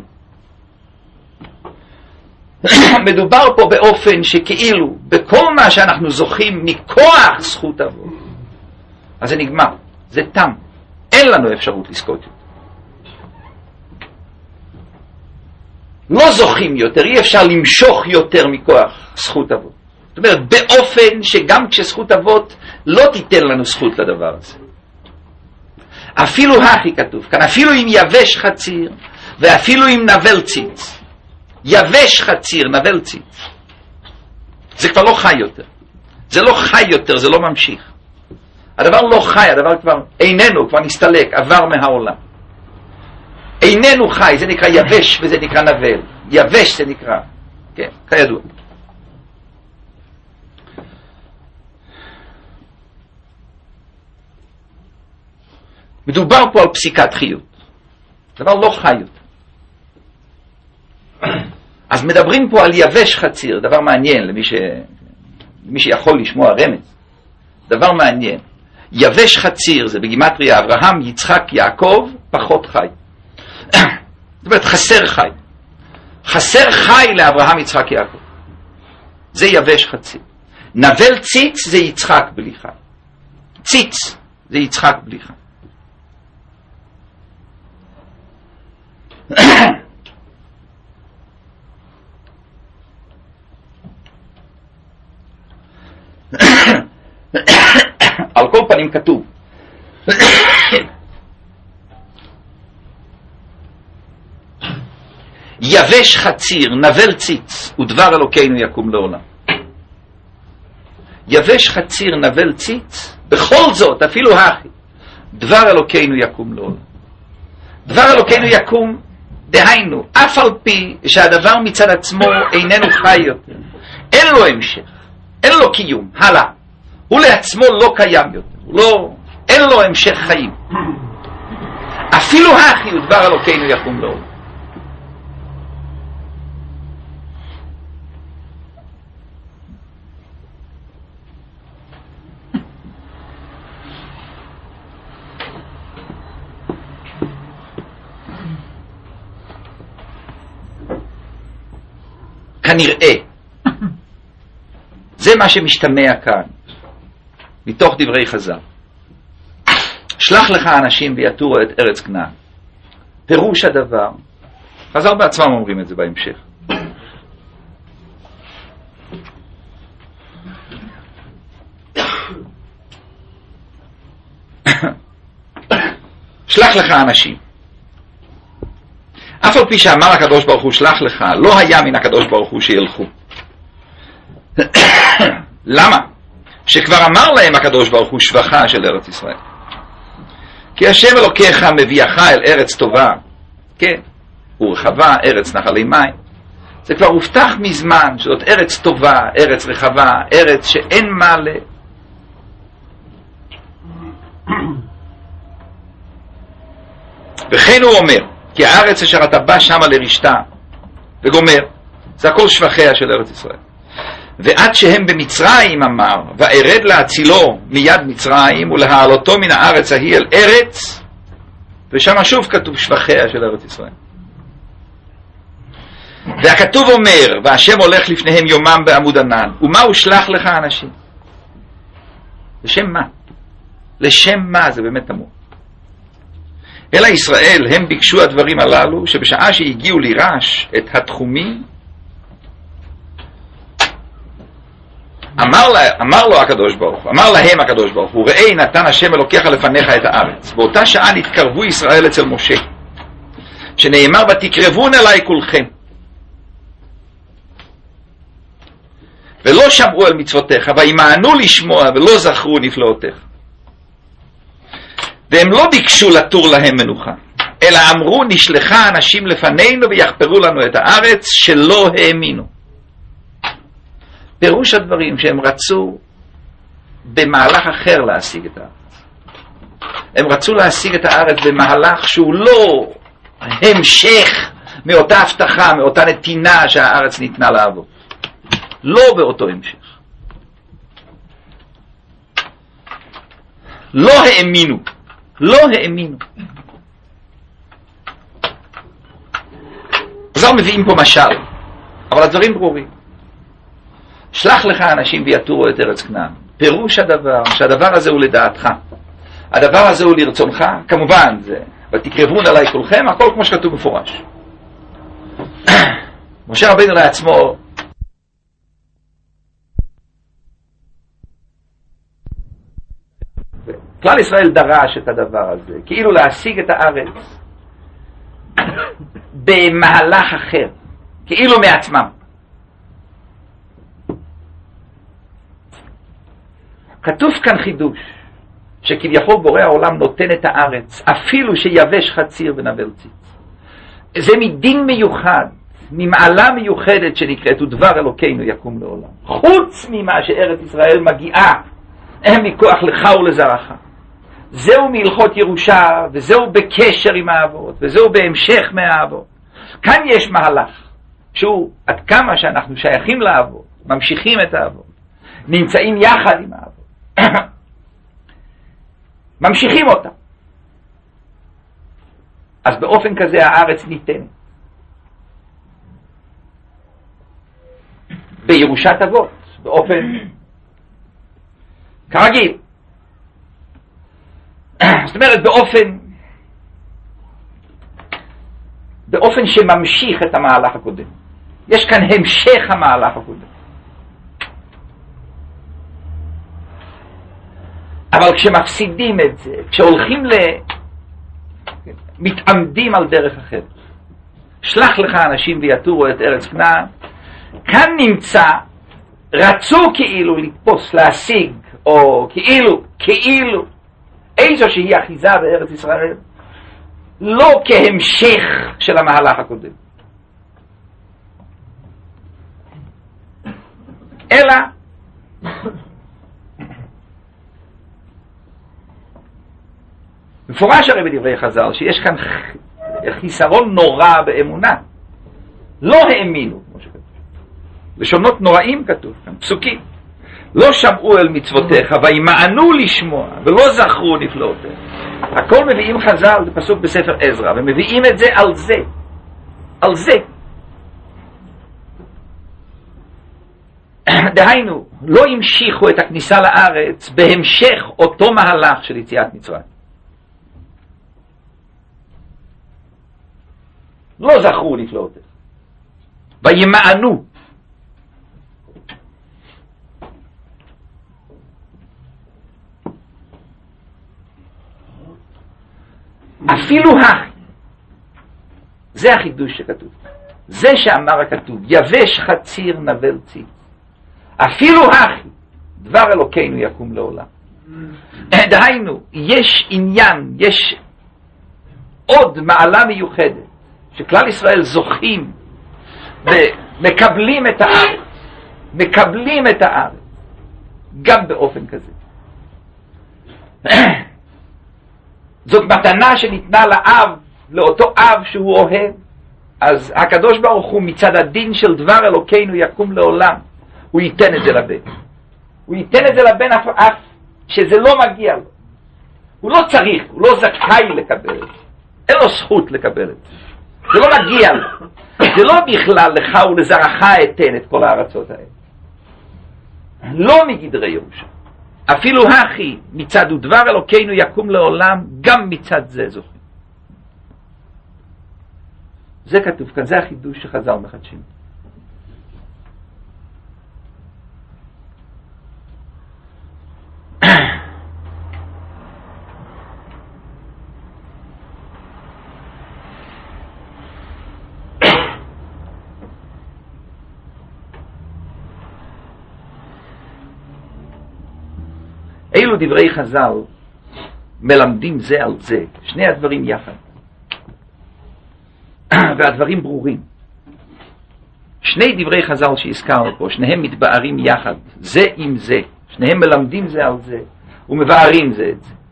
מדובר פה באופן שכאילו בכל מה שאנחנו זוכים מכוח זכות אבות, אז זה נגמר, זה תם, אין לנו אפשרות לזכות יותר. לא זוכים יותר, אי אפשר למשוך יותר מכוח זכות אבות. זאת אומרת, באופן שגם כשזכות אבות לא תיתן לנו זכות לדבר הזה. אפילו הכי כתוב כאן, אפילו אם יבש חציר ואפילו אם נבל ציץ, יבש חציר, נבל ציץ, זה כבר לא חי יותר, זה לא חי יותר, זה לא ממשיך. הדבר לא חי, הדבר כבר איננו, כבר נסתלק, עבר מהעולם, איננו חי, זה נקרא יבש וזה נקרא נבל. יבש זה נקרא, כן, כידוע. מדובר פה על פסיקת חיות, דבר לא חי יותר. אז מדברים פה על יבש חציר, דבר מעניין למי שיכול לשמוע רמז, דבר מעניין. יבש חציר זה בגימטריה אברהם, יצחק, יעקב, פחות חי. זאת אומרת חסר חי, חסר חי לאברהם, יצחק, יעקב, זה יבש חציר. נבל ציץ זה יצחק בלי חי, ציץ זה יצחק בלי חי. על כל פנים כתוב יבש חציר, נבל ציץ, ודבר אלוקינו יקום לעולם. יבש חציר, נבל ציץ, בכל זאת, אפילו הכי, דבר אלוקינו יקום לעולם. דבר אלוקינו יקום, דהיינו, אף על פי שהדבר מצד עצמו איננו חי יותר, אין לו המשך, אין לו קיום, הלאה, הוא לעצמו לא קיים יותר, לא, אין לו המשך חיים. אפילו הכי, ודבר אלוקינו יקום לעולם. כנראה, זה מה שמשתמע כאן, מתוך דברי חז"ל. שלח לך אנשים ויתורו את ארץ כנען. פירוש הדבר, חז"ל בעצמם אומרים את זה בהמשך. שלח לך אנשים. אף על פי שאמר הקדוש ברוך הוא שלח לך, לא היה מן הקדוש ברוך הוא שילכו. למה? שכבר אמר להם הקדוש ברוך הוא שבחה של ארץ ישראל. כי השם אלוקיך מביאך אל ארץ טובה, כן, ורחבה, ארץ נחלי מים. זה כבר הובטח מזמן שזאת ארץ טובה, ארץ רחבה, ארץ שאין מה וכן הוא אומר, כי הארץ אשר אתה בא שמה לרשתה, וגומר, זה הכל שבחיה של ארץ ישראל. ועד שהם במצרים אמר, וארד להצילו מיד מצרים, ולהעלותו מן הארץ ההיא אל ארץ, ושם שוב כתוב שבחיה של ארץ ישראל. והכתוב אומר, והשם הולך לפניהם יומם בעמוד ענן, ומה הוא שלח לך אנשים? לשם מה? לשם מה? זה באמת תמוה. אלא ישראל הם ביקשו הדברים הללו, שבשעה שהגיעו לירש את התחומים, אמר לו הקדוש ברוך, אמר להם הקדוש ברוך הוא, ראה נתן השם אלוקיך לפניך את הארץ. באותה שעה נתקרבו ישראל אצל משה, שנאמר ותקרבון אליי כולכם, ולא שמעו על מצוותיך, וימאנו לשמוע ולא זכרו נפלאותיך. והם לא ביקשו לתור להם מנוחה, אלא אמרו נשלחה אנשים לפנינו ויחפרו לנו את הארץ, שלא האמינו. פירוש הדברים שהם רצו במהלך אחר להשיג את הארץ. הם רצו להשיג את הארץ במהלך שהוא לא המשך מאותה הבטחה, מאותה נתינה שהארץ ניתנה לעבור. לא באותו המשך. לא האמינו. לא האמינו. אז אנחנו מביאים פה משל, אבל הדברים ברורים. שלח לך אנשים ויתורו את ארץ כנען. פירוש הדבר, שהדבר הזה הוא לדעתך. הדבר הזה הוא לרצונך, כמובן, זה, ותקרבון עליי כולכם, הכל כמו שכתוב מפורש. משה רבינו לעצמו, כלל ישראל דרש את הדבר הזה, כאילו להשיג את הארץ במהלך אחר, כאילו מעצמם. כתוב כאן חידוש, שכביכול בורא העולם נותן את הארץ, אפילו שיבש חציר ונבל ציץ. זה מדין מיוחד, ממעלה מיוחדת שנקראת, ודבר אלוקינו יקום לעולם. חוץ ממה שארץ ישראל מגיעה, הם מכוח לך ולזרעך. זהו מהלכות ירושה, וזהו בקשר עם האבות, וזהו בהמשך מהאבות. כאן יש מהלך, שהוא עד כמה שאנחנו שייכים לאבות, ממשיכים את האבות, נמצאים יחד עם האבות, ממשיכים אותה. אז באופן כזה הארץ ניתנת. בירושת אבות, באופן כרגיל. זאת אומרת, באופן שממשיך את המהלך הקודם. יש כאן המשך המהלך הקודם. אבל כשמפסידים את זה, כשהולכים מתעמדים על דרך אחרת, שלח לך אנשים ויתורו את ארץ כנען, כאן נמצא, רצו כאילו לתפוס, להשיג, או כאילו, איזושהי אחיזה בארץ ישראל, לא כהמשך של המהלך הקודם, אלא מפורש הרי בדברי חז"ל שיש כאן חיסרון נורא באמונה. לא האמינו, כמו שכתוב. לשונות נוראים כתוב כאן, פסוקים. לא שמעו אל מצוותיך וימאנו לשמוע ולא זכרו נפלאותיך. הכל מביאים חז"ל, זה פסוק בספר עזרא, ומביאים את זה על זה. על זה. דהיינו, לא המשיכו את הכניסה לארץ בהמשך אותו מהלך של יציאת מצרים. לא זכרו נפלאותיך. וימאנו. אפילו זה החידוש שכתוב. זה שאמר הכתוב, יבש חציר נבל ציץ. אפילו דבר אלוקינו יקום לעולם. דהיינו, יש עניין, יש עוד מעלה מיוחדת, שכלל ישראל זוכים ומקבלים את הארץ, מקבלים את הארץ, גם באופן כזה. זאת מתנה שניתנה לאב לאותו אב שהוא אוהב, אז הקדוש ברוך הוא מצד הדין של דבר אלוקינו יקום לעולם, הוא ייתן את זה לבן. הוא ייתן את זה לבן אף שזה לא מגיע לו. הוא לא צריך, הוא לא זכאי לקבל את זה. אין לו זכות לקבל את זה. זה לא מגיע לו. זה לא בכלל לך ולזרעך אתן את כל הארצות האלה. לא מגדרי ירושה. אפילו הכי מצד ודבר אלוקינו יקום לעולם, גם מצד זה זוכים. זה כתוב כאן, זה החידוש שחז"ל מחדשים. אילו דברי חז"ל מלמדים זה על זה, שני הדברים יחד. והדברים ברורים. שני דברי חז"ל שהזכרנו פה, שניהם מתבארים יחד, זה עם זה. שניהם מלמדים זה על זה, ומבארים זה את זה.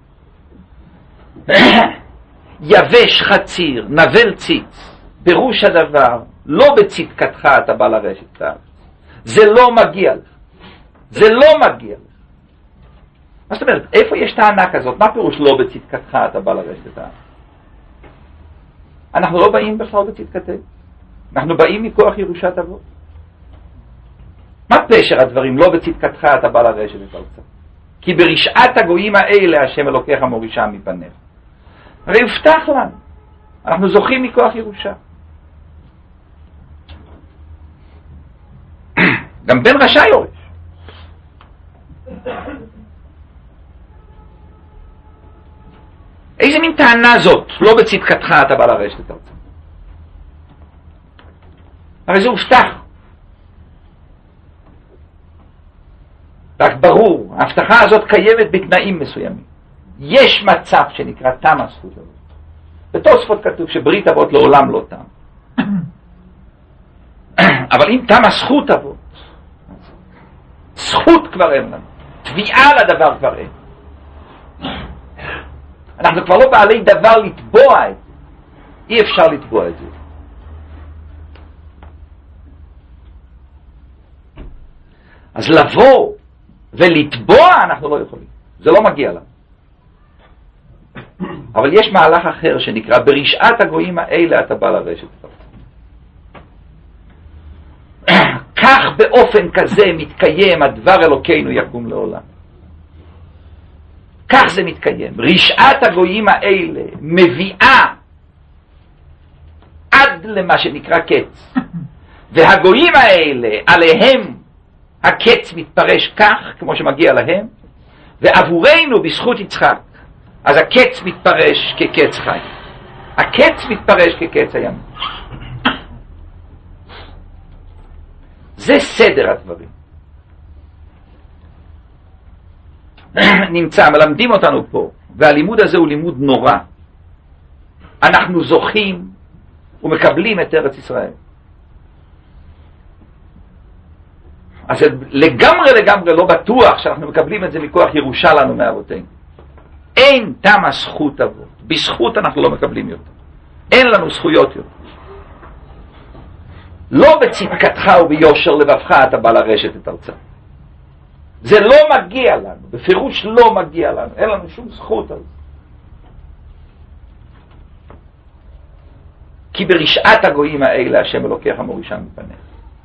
יבש חציר, נבל ציץ, פירוש הדבר, לא בצדקתך אתה בא לרשת את הארץ. זה לא מגיע לך. זה לא מגיע לך. מה זאת אומרת? איפה יש טענה כזאת? מה פירוש לא בצדקתך אתה בא לרשת את הארץ? אנחנו לא באים בכלל בצדקתנו. אנחנו באים מכוח ירושת אבות. מה פשר הדברים? לא בצדקתך אתה בא לרשת את הארץ. כי ברשעת הגויים האלה השם אלוקיך מורישם מפניך. הרי הובטח לנו. אנחנו זוכים מכוח ירושה. גם בן רשע יורש. איזה מין טענה זאת? לא בצדקתך אתה בא לרשת את הארץ. הרי זה הובטח. רק ברור, ההבטחה הזאת קיימת בתנאים מסוימים. יש מצב שנקרא תם הזכות הזאת. בתוספות כתוב שברית אבות לעולם לא תם. אבל אם תם הזכות אבות, זכות כבר אין לנו. תביעה לדבר כבר אין. אנחנו כבר לא בעלי דבר לתבוע את זה. אי אפשר לתבוע את זה. אז לבוא ולתבוע אנחנו לא יכולים. זה לא מגיע לנו. אבל יש מהלך אחר שנקרא ברשעת הגויים האלה אתה בא לרשת. כך באופן כזה מתקיים הדבר אלוקינו יקום לעולם. כך זה מתקיים. רשעת הגויים האלה מביאה עד למה שנקרא קץ. והגויים האלה עליהם הקץ מתפרש כך כמו שמגיע להם, ועבורנו בזכות יצחק אז הקץ מתפרש כקץ חי. הקץ מתפרש כקץ הים. זה סדר הדברים. נמצא, מלמדים אותנו פה, והלימוד הזה הוא לימוד נורא. אנחנו זוכים ומקבלים את ארץ ישראל. אז לגמרי לא בטוח שאנחנו מקבלים את זה מכוח ירושה לנו מאבותינו. אין תם הזכות אבות. בזכות אנחנו לא מקבלים יותר. אין לנו זכויות יותר. לא בצדקתך וביושר לבבך אתה בא לרשת את ארצה. זה לא מגיע לנו. בפירוש לא מגיע לנו. אין לנו שום זכות על זה. כי ברשעת הגויים האלה השם אלוקיך מורישם מפניך.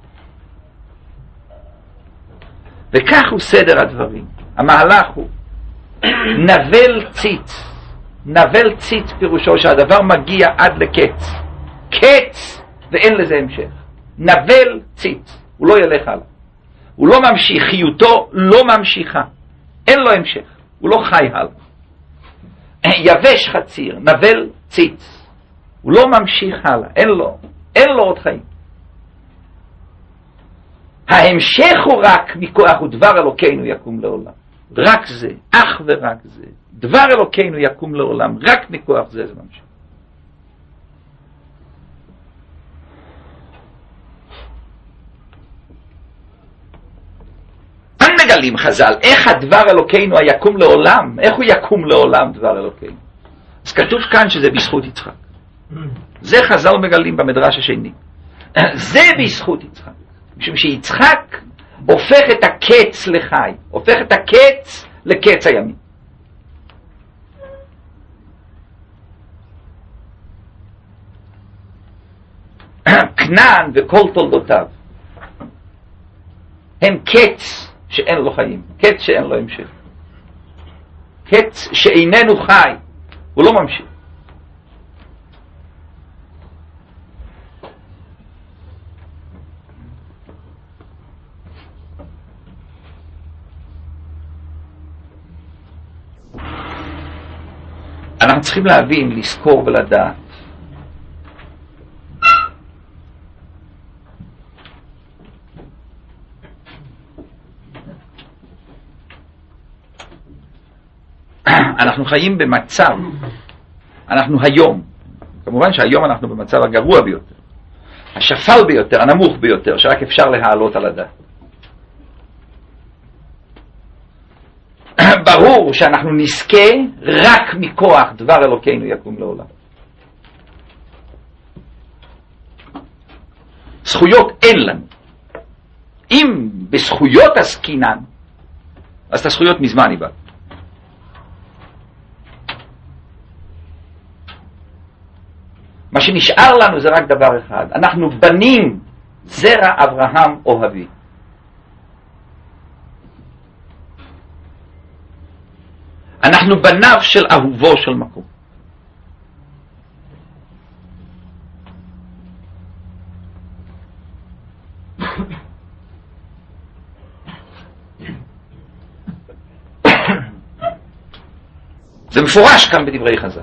וכך הוא סדר הדברים. המהלך הוא נבל ציץ. נבל ציץ פירושו שהדבר מגיע עד לקץ. קץ ואין לזה המשך. נבל ציץ. הוא לא ילך הלאה. הוא לא ממשיך. חיותו לא ממשיכה. אין לו המשך. הוא לא חי הלאה. יבש חציר. נבל ציץ. הוא לא ממשיך הלאה. אין לו עוד חיים. ההמשך הוא רק מכוח ודבר אלוקינו יקום לעולם. רק זה, אך ורק זה. דבר אלוקינו יקום לעולם, רק מכוח זה ממשיך. כאן מגלים חז"ל, איך הדבר אלוקינו היקום לעולם, איך הוא יקום לעולם דבר אלוקינו. אז כתוב כאן שזה בזכות יצחק. זה חז"ל מגלים במדרש השני. זה בזכות יצחק. משום שיצחק הופך את הקץ לחי, הופך את הקץ לקץ הימים. כנען וכל תולדותיו הם קץ שאין לו חיים, קץ שאין לו המשך, קץ שאיננו חי, הוא לא ממשיך. אנחנו צריכים להבין, לזכור ולדעת אנחנו חיים במצב, אנחנו היום, כמובן שהיום אנחנו במצב הגרוע ביותר, השפל ביותר, הנמוך ביותר, שרק אפשר להעלות על הדעת. ברור שאנחנו נזכה רק מכוח דבר אלוקינו יקום לעולם. זכויות אין לנו. אם בזכויות עסקינן, אז את הזכויות מזמן איבד. מה שנשאר לנו זה רק דבר אחד, אנחנו בנים זרע אברהם אוהבי. אנחנו בניו של אהובו של מקום. זה מפורש כאן בדברי חז"ל.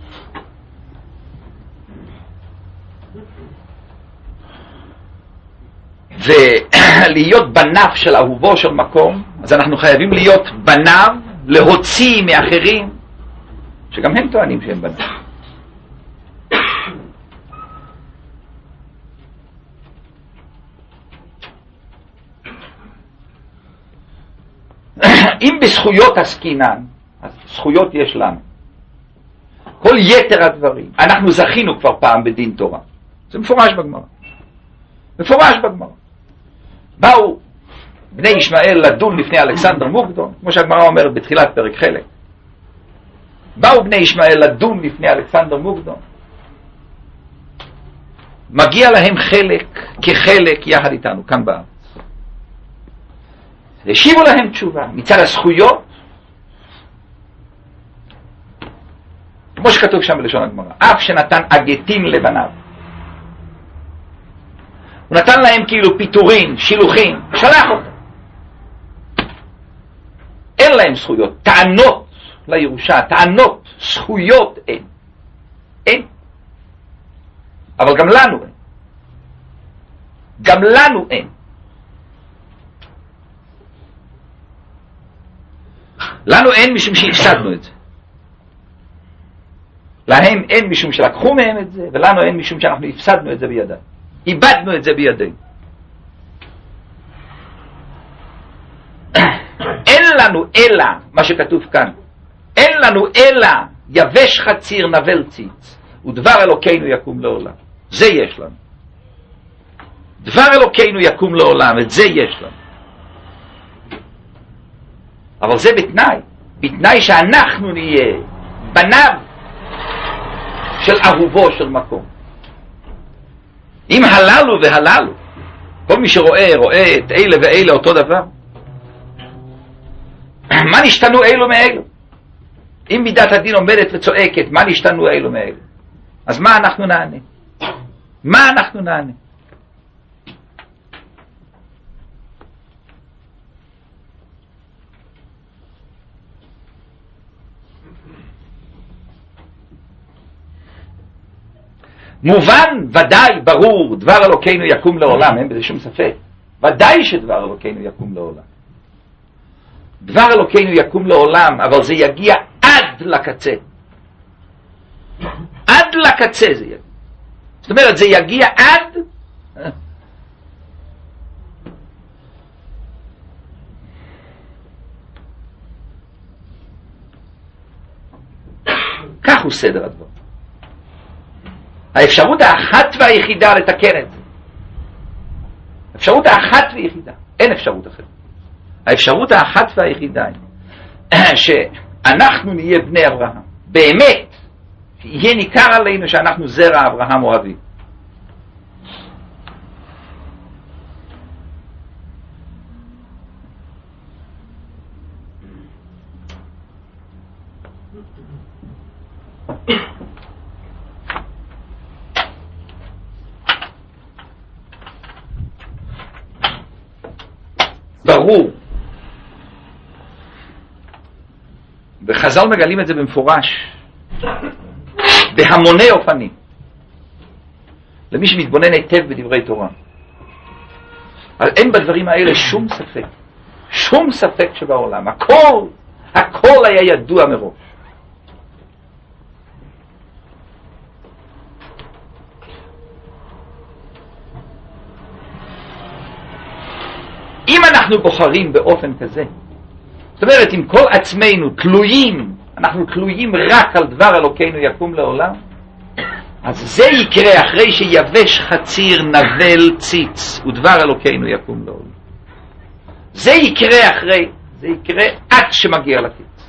ולהיות בניו של אהובו של מקום, אז אנחנו חייבים להיות בניו, להוציא מאחרים שגם הם טוענים שהם בניו. אם בזכויות עסקינן, אז זכויות יש לנו. כל יתר הדברים, אנחנו זכינו כבר פעם בדין תורה. זה מפורש בגמרא. מפורש בגמרא. באו בני ישמעאל לדון לפני אלכסנדר מוקדון, כמו שהגמרא אומרת בתחילת פרק חלק. באו בני ישמעאל לדון לפני אלכסנדר מוקדון. מגיע להם חלק כחלק יחד איתנו כאן בארץ. השיבו להם תשובה מצד הזכויות, כמו שכתוב שם בלשון הגמרא, אף שנתן אגטים לבניו. הוא נתן להם כאילו פיטורין, שילוחין, שלח אותם. אין להם זכויות, טענות לירושה, טענות, זכויות אין. אין. אבל גם לנו אין. גם לנו אין. לנו אין משום שהפסדנו את זה. להם אין משום שלקחו מהם את זה, ולנו אין משום שאנחנו הפסדנו את זה בידינו. איבדנו את זה בידינו. אין לנו אלא, מה שכתוב כאן, אין לנו אלא יבש חציר נבל ציץ, ודבר אלוקינו יקום לעולם. זה יש לנו. דבר אלוקינו יקום לעולם, את זה יש לנו. אבל זה בתנאי שאנחנו נהיה בניו של אהובו של מקום. אם הללו והללו, כל מי שרואה, רואה את אלה ואלה אותו דבר. מה נשתנו אלו מאלו? אם מידת הדין עומדת וצועקת, מה נשתנו אלו מאלו? אז מה אנחנו נענה? מה אנחנו נענה? מובן, ודאי, ברור, דבר אלוקינו יקום לעולם, אין בזה שום ספק. ודאי שדבר אלוקינו יקום לעולם. דבר אלוקינו יקום לעולם, אבל זה יגיע עד לקצה. עד לקצה זה יגיע. זאת אומרת, זה יגיע עד... כך הוא סדר הדבר. האפשרות האחת והיחידה לתקן את זה. האפשרות האחת והיחידה. אין אפשרות אחרת. האפשרות האחת והיחידה היא שאנחנו נהיה בני אברהם. באמת, יהיה ניכר עלינו שאנחנו זרע אברהם או אביו. ברור. וחז"ל מגלים את זה במפורש בהמוני אופנים למי שמתבונן היטב בדברי תורה. אבל אין בדברים האלה שום ספק, שום ספק שבעולם. הכל היה ידוע מראש. אם אנחנו בוחרים באופן כזה, זאת אומרת, אם כל עצמנו תלויים, אנחנו תלויים רק על דבר אלוקינו יקום לעולם, אז זה יקרה אחרי שיבש חציר נבל ציץ ודבר אלוקינו יקום לעולם. זה יקרה אחרי, זה יקרה עד שמגיע לקיץ.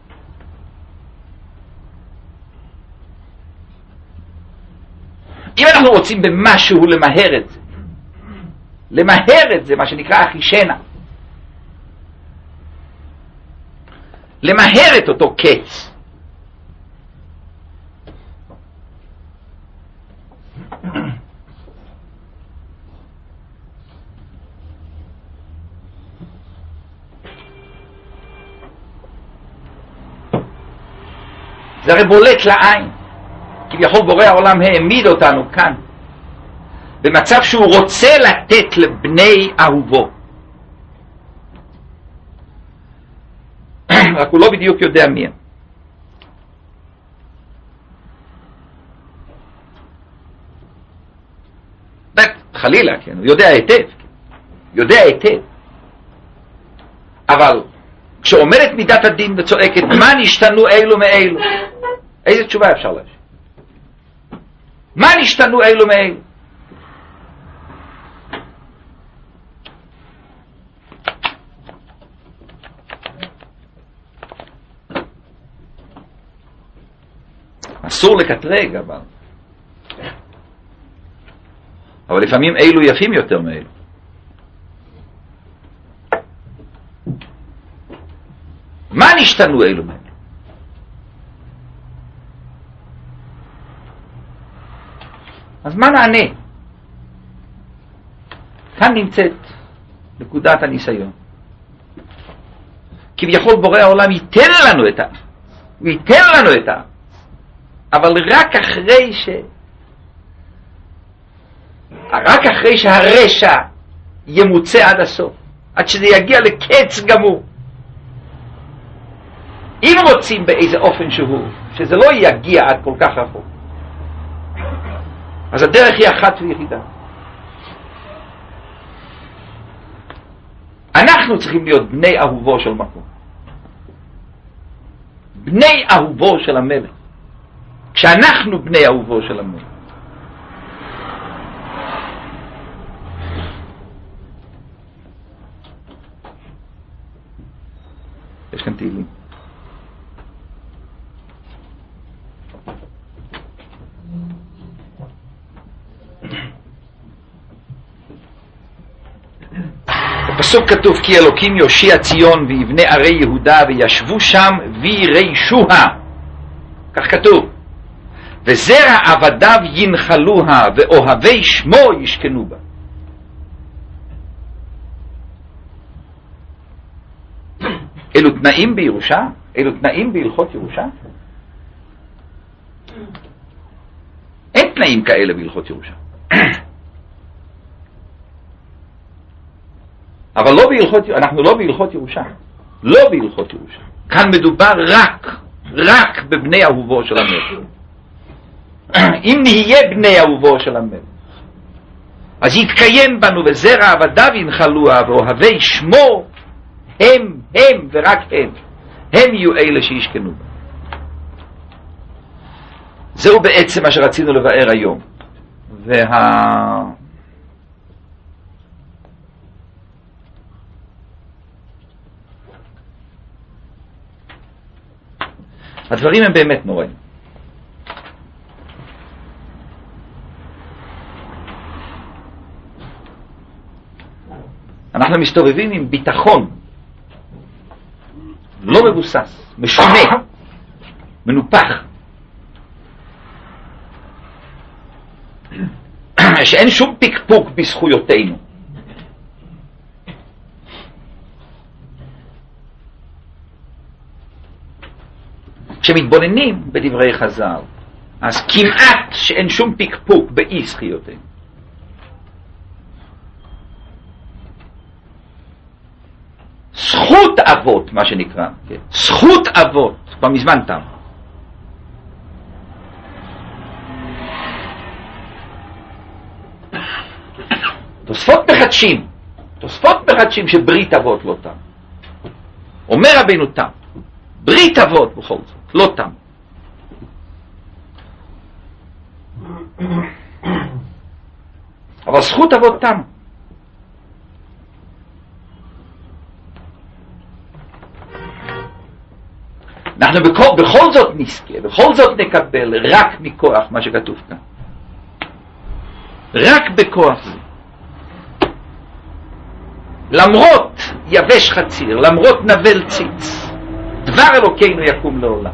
אם אנחנו רוצים במשהו למהר את זה, למהר את זה, מה שנקרא אחישנה, למהר את אותו קץ, זה הרי בולט לעין. כביכול בורא העולם העמיד אותנו כאן במצב שהוא רוצה לתת לבני אהובו, רק הוא לא בדיוק יודע מי הם. חלילה, כן, הוא יודע היטב, יודע היטב. אבל כשעומדת מידת הדין וצועקת, מה נשתנו אלו מאלו? איזה תשובה אפשר להשיב? מה נשתנו אלו מאלו? אסור לקטרג, אבל לפעמים אלו יפים יותר מאלו. מה נשתנו אלו מאלו? אז מה נענה? כאן נמצאת נקודת הניסיון. כביכול בורא העולם ייתן לנו את הוא ייתן לנו את אבל רק אחרי שהרשע ימוצא עד הסוף, עד שזה יגיע לקץ גמור. אם רוצים באיזה אופן שזה לא יגיע עד כל כך רחוק, אז הדרך היא אחת ויחידה. אנחנו צריכים להיות בני אהובו של מקום, בני אהובו של המלך. כשאנחנו בני אהובו של המלך, יש כאן תהילים. בפסוק כתוב כי אלוקים יושיע ציון ויבנה ערי יהודה וישבו שם וירשוה, כך כתוב, וזרע עבדיו ינחלוה ואוהבי שמו ישכנו בה. אלו תנאים בירושה? אלו תנאים בהלכות ירושה? אין תנאים כאלה בהלכות ירושה. אבל לא בהלכות, אנחנו לא בהלכות ירושה. לא בהלכות ירושה. כאן מדובר רק בבני אהובו של המלך. אם נהיה בני אהובו של המלך, אז יתקיים בנו וזרע עבדיו ינחלוה ואוהבי שמו, הם ורק הם יהיו אלה שישכנו בה. זהו בעצם מה שרצינו לבאר היום. הדברים הם באמת נוראים. אנחנו מסתובבים עם ביטחון לא מבוסס, משונה, מנופח, שאין שום פיקפוק בזכויותינו. כשמתבוננים בדברי חז"ל, אז כמעט שאין שום פיקפוק באי זכויותינו. זכות אבות, מה שנקרא, כן? זכות אבות, כבר מזמן תם. תוספות מחדשים שברית אבות לא תם. אומר רבינו תם, ברית אבות בכל זאת, לא תם. אבל זכות אבות תם. אנחנו בכל זאת נזכה, בכל זאת נקבל רק מכוח מה שכתוב כאן. רק בכוח זה. למרות יבש חציר, למרות נבל ציץ, דבר אלוקינו יקום לעולם.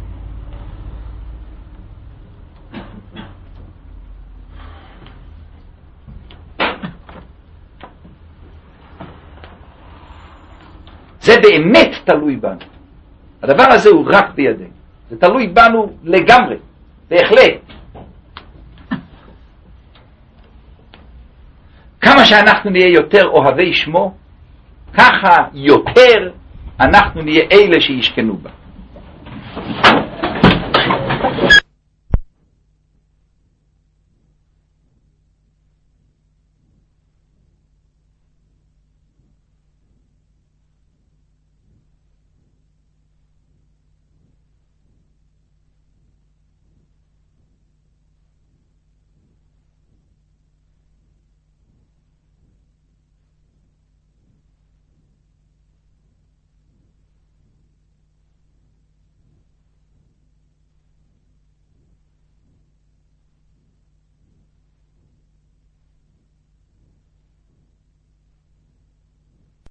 זה באמת תלוי בנו. הדבר הזה הוא רק בידינו. זה תלוי בנו לגמרי, בהחלט. כמה שאנחנו נהיה יותר אוהבי שמו, ככה יותר אנחנו נהיה אלה שישכנו בה.